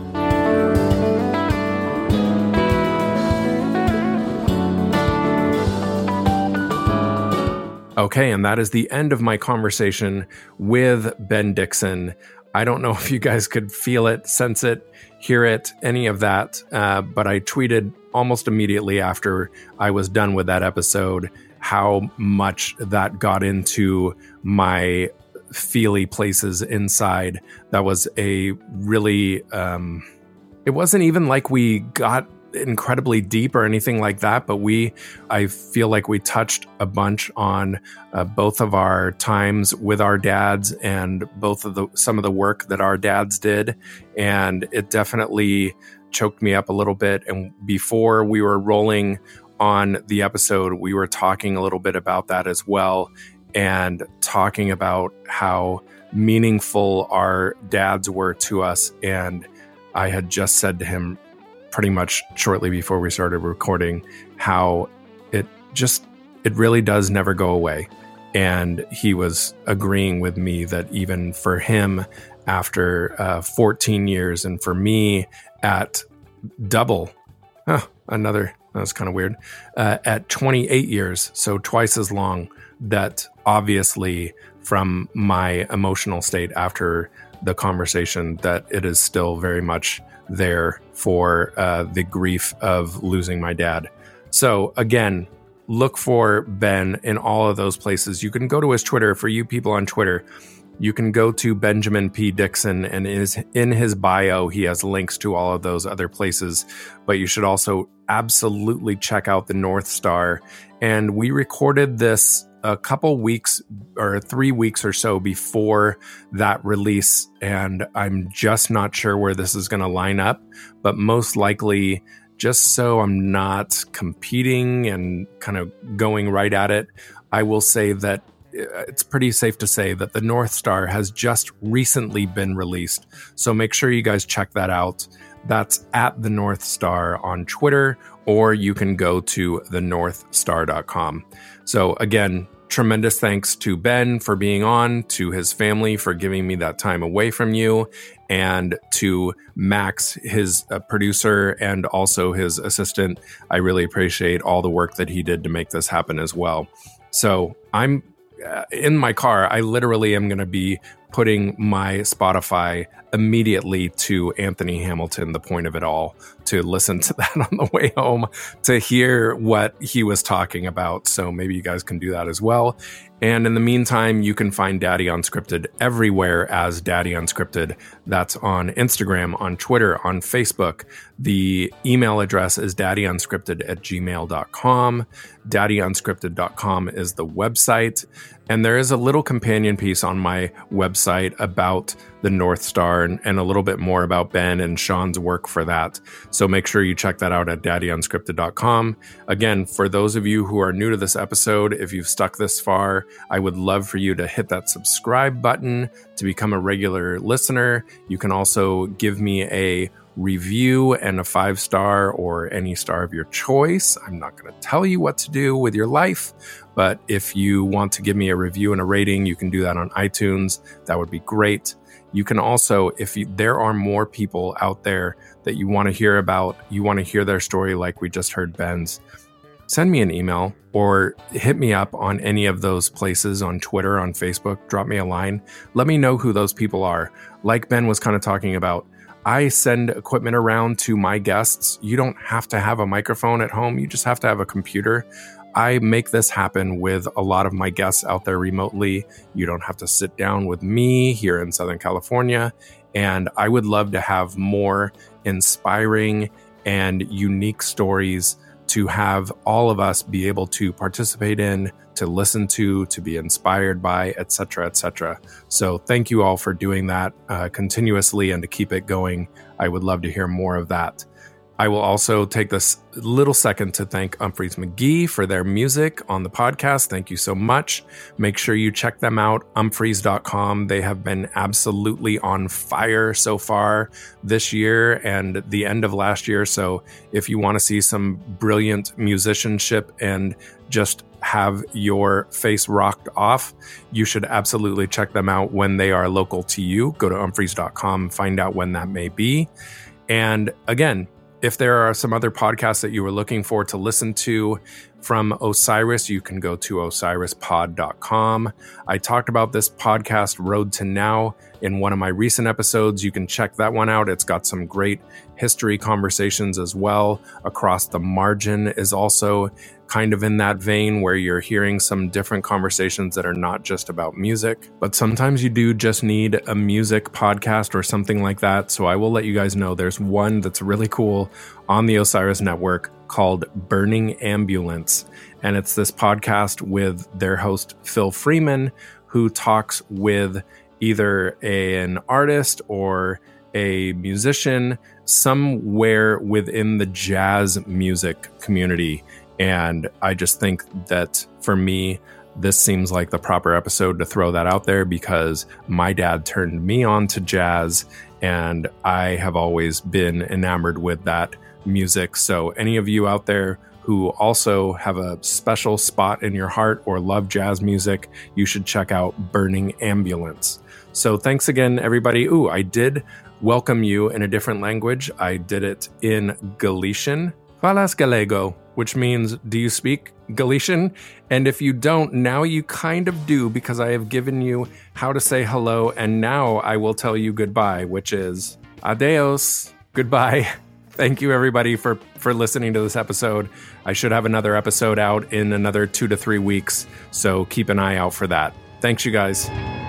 Okay, and that is the end of my conversation with Ben Dixon. I don't know if you guys could feel it, sense it, hear it, any of that, uh, but I tweeted almost immediately after I was done with that episode how much that got into my feely places inside. That was a really, um, it wasn't even like we got incredibly deep or anything like that, but we, I feel like we touched a bunch on uh, both of our times with our dads and both of the, some of the work that our dads did. And it definitely choked me up a little bit. And before we were rolling on the episode, we were talking a little bit about that as well, and talking about how meaningful our dads were to us. And I had just said to him pretty much shortly before we started recording how it just, it really does never go away. And he was agreeing with me that even for him, after uh, fourteen years, and for me at double, huh, another, that was kind of weird, uh, at twenty-eight years, so twice as long, that obviously from my emotional state after the conversation, that it is still very much there for uh, the grief of losing my dad. So again, look for Ben in all of those places. You can go to his Twitter. For you people on Twitter, you can go to Benjamin P. Dixon, and in his, in his bio, he has links to all of those other places. But you should also absolutely check out the North Star. And we recorded this a couple weeks or three weeks or so before that release. And I'm just not sure where this is going to line up, but most likely, just so I'm not competing and kind of going right at it, I will say that it's pretty safe to say that the North Star has just recently been released. So make sure you guys check that out. That's at the North Star on Twitter, or you can go to the north star dot com. So again, tremendous thanks to Ben for being on, to his family for giving me that time away from you, and to Max, his uh, producer, and also his assistant. I really appreciate all the work that he did to make this happen as well. So I'm uh, in my car. I literally am going to be putting my Spotify immediately to Anthony Hamilton, The Point of It All, to listen to that on the way home, to hear what he was talking about. So maybe you guys can do that as well. And in the meantime, you can find Daddy Unscripted everywhere as Daddy Unscripted. That's on Instagram, on Twitter, on Facebook. The email address is daddyunscripted at gmail dot com. daddy unscripted dot com is the website. And there is a little companion piece on my website about the North Star and, and a little bit more about Ben and Sean's work for that. So make sure you check that out at daddy unscripted dot com. Again, for those of you who are new to this episode, if you've stuck this far, I would love for you to hit that subscribe button to become a regular listener. You can also give me a review and a five star or any star of your choice. I'm not going to tell you what to do with your life, but if you want to give me a review and a rating, you can do that on iTunes. That would be great. You can also, if you, there are more people out there that you want to hear about, you want to hear their story like we just heard Ben's, send me an email or hit me up on any of those places, on Twitter, on Facebook. Drop me a line. Let me know who those people are. Like Ben was kind of talking about, I send equipment around to my guests. You don't have to have a microphone at home. You just have to have a computer. I make this happen with a lot of my guests out there remotely. You don't have to sit down with me here in Southern California. And I would love to have more inspiring and unique stories to have all of us be able to participate in, to listen to, to be inspired by, et cetera, et cetera. So thank you all for doing that uh, continuously and to keep it going. I would love to hear more of that. I will also take this little second to thank Umphrey's McGee for their music on the podcast. Thank you so much. Make sure you check them out, umphreys dot com. They have been absolutely on fire so far this year and the end of last year. So if you want to see some brilliant musicianship and just have your face rocked off, you should absolutely check them out when they are local to you. Go to umphreys dot com, find out when that may be. And again, if there are some other podcasts that you were looking for to listen to from Osiris, you can go to osiris pod dot com. I talked about this podcast, Road to Now, in one of my recent episodes. You can check that one out. It's got some great history conversations as well. Across the Margin is also kind of in that vein where you're hearing some different conversations that are not just about music. But sometimes you do just need a music podcast or something like that. So I will let you guys know there's one that's really cool on the Osiris Network called Burning Ambulance. And it's this podcast with their host, Phil Freeman, who talks with either a, an artist or a musician somewhere within the jazz music community. And I just think that for me, this seems like the proper episode to throw that out there because my dad turned me on to jazz and I have always been enamored with that music. So any of you out there who also have a special spot in your heart or love jazz music, you should check out Burning Ambulance. So thanks again, everybody. Ooh, I did welcome you in a different language. I did it in Galician. Falas Galego, which means, do you speak Galician? And if you don't, now you kind of do because I have given you how to say hello. And now I will tell you goodbye, which is adios. Goodbye. Thank you, everybody, for, for listening to this episode. I should have another episode out in another two to three weeks. So keep an eye out for that. Thanks, you guys.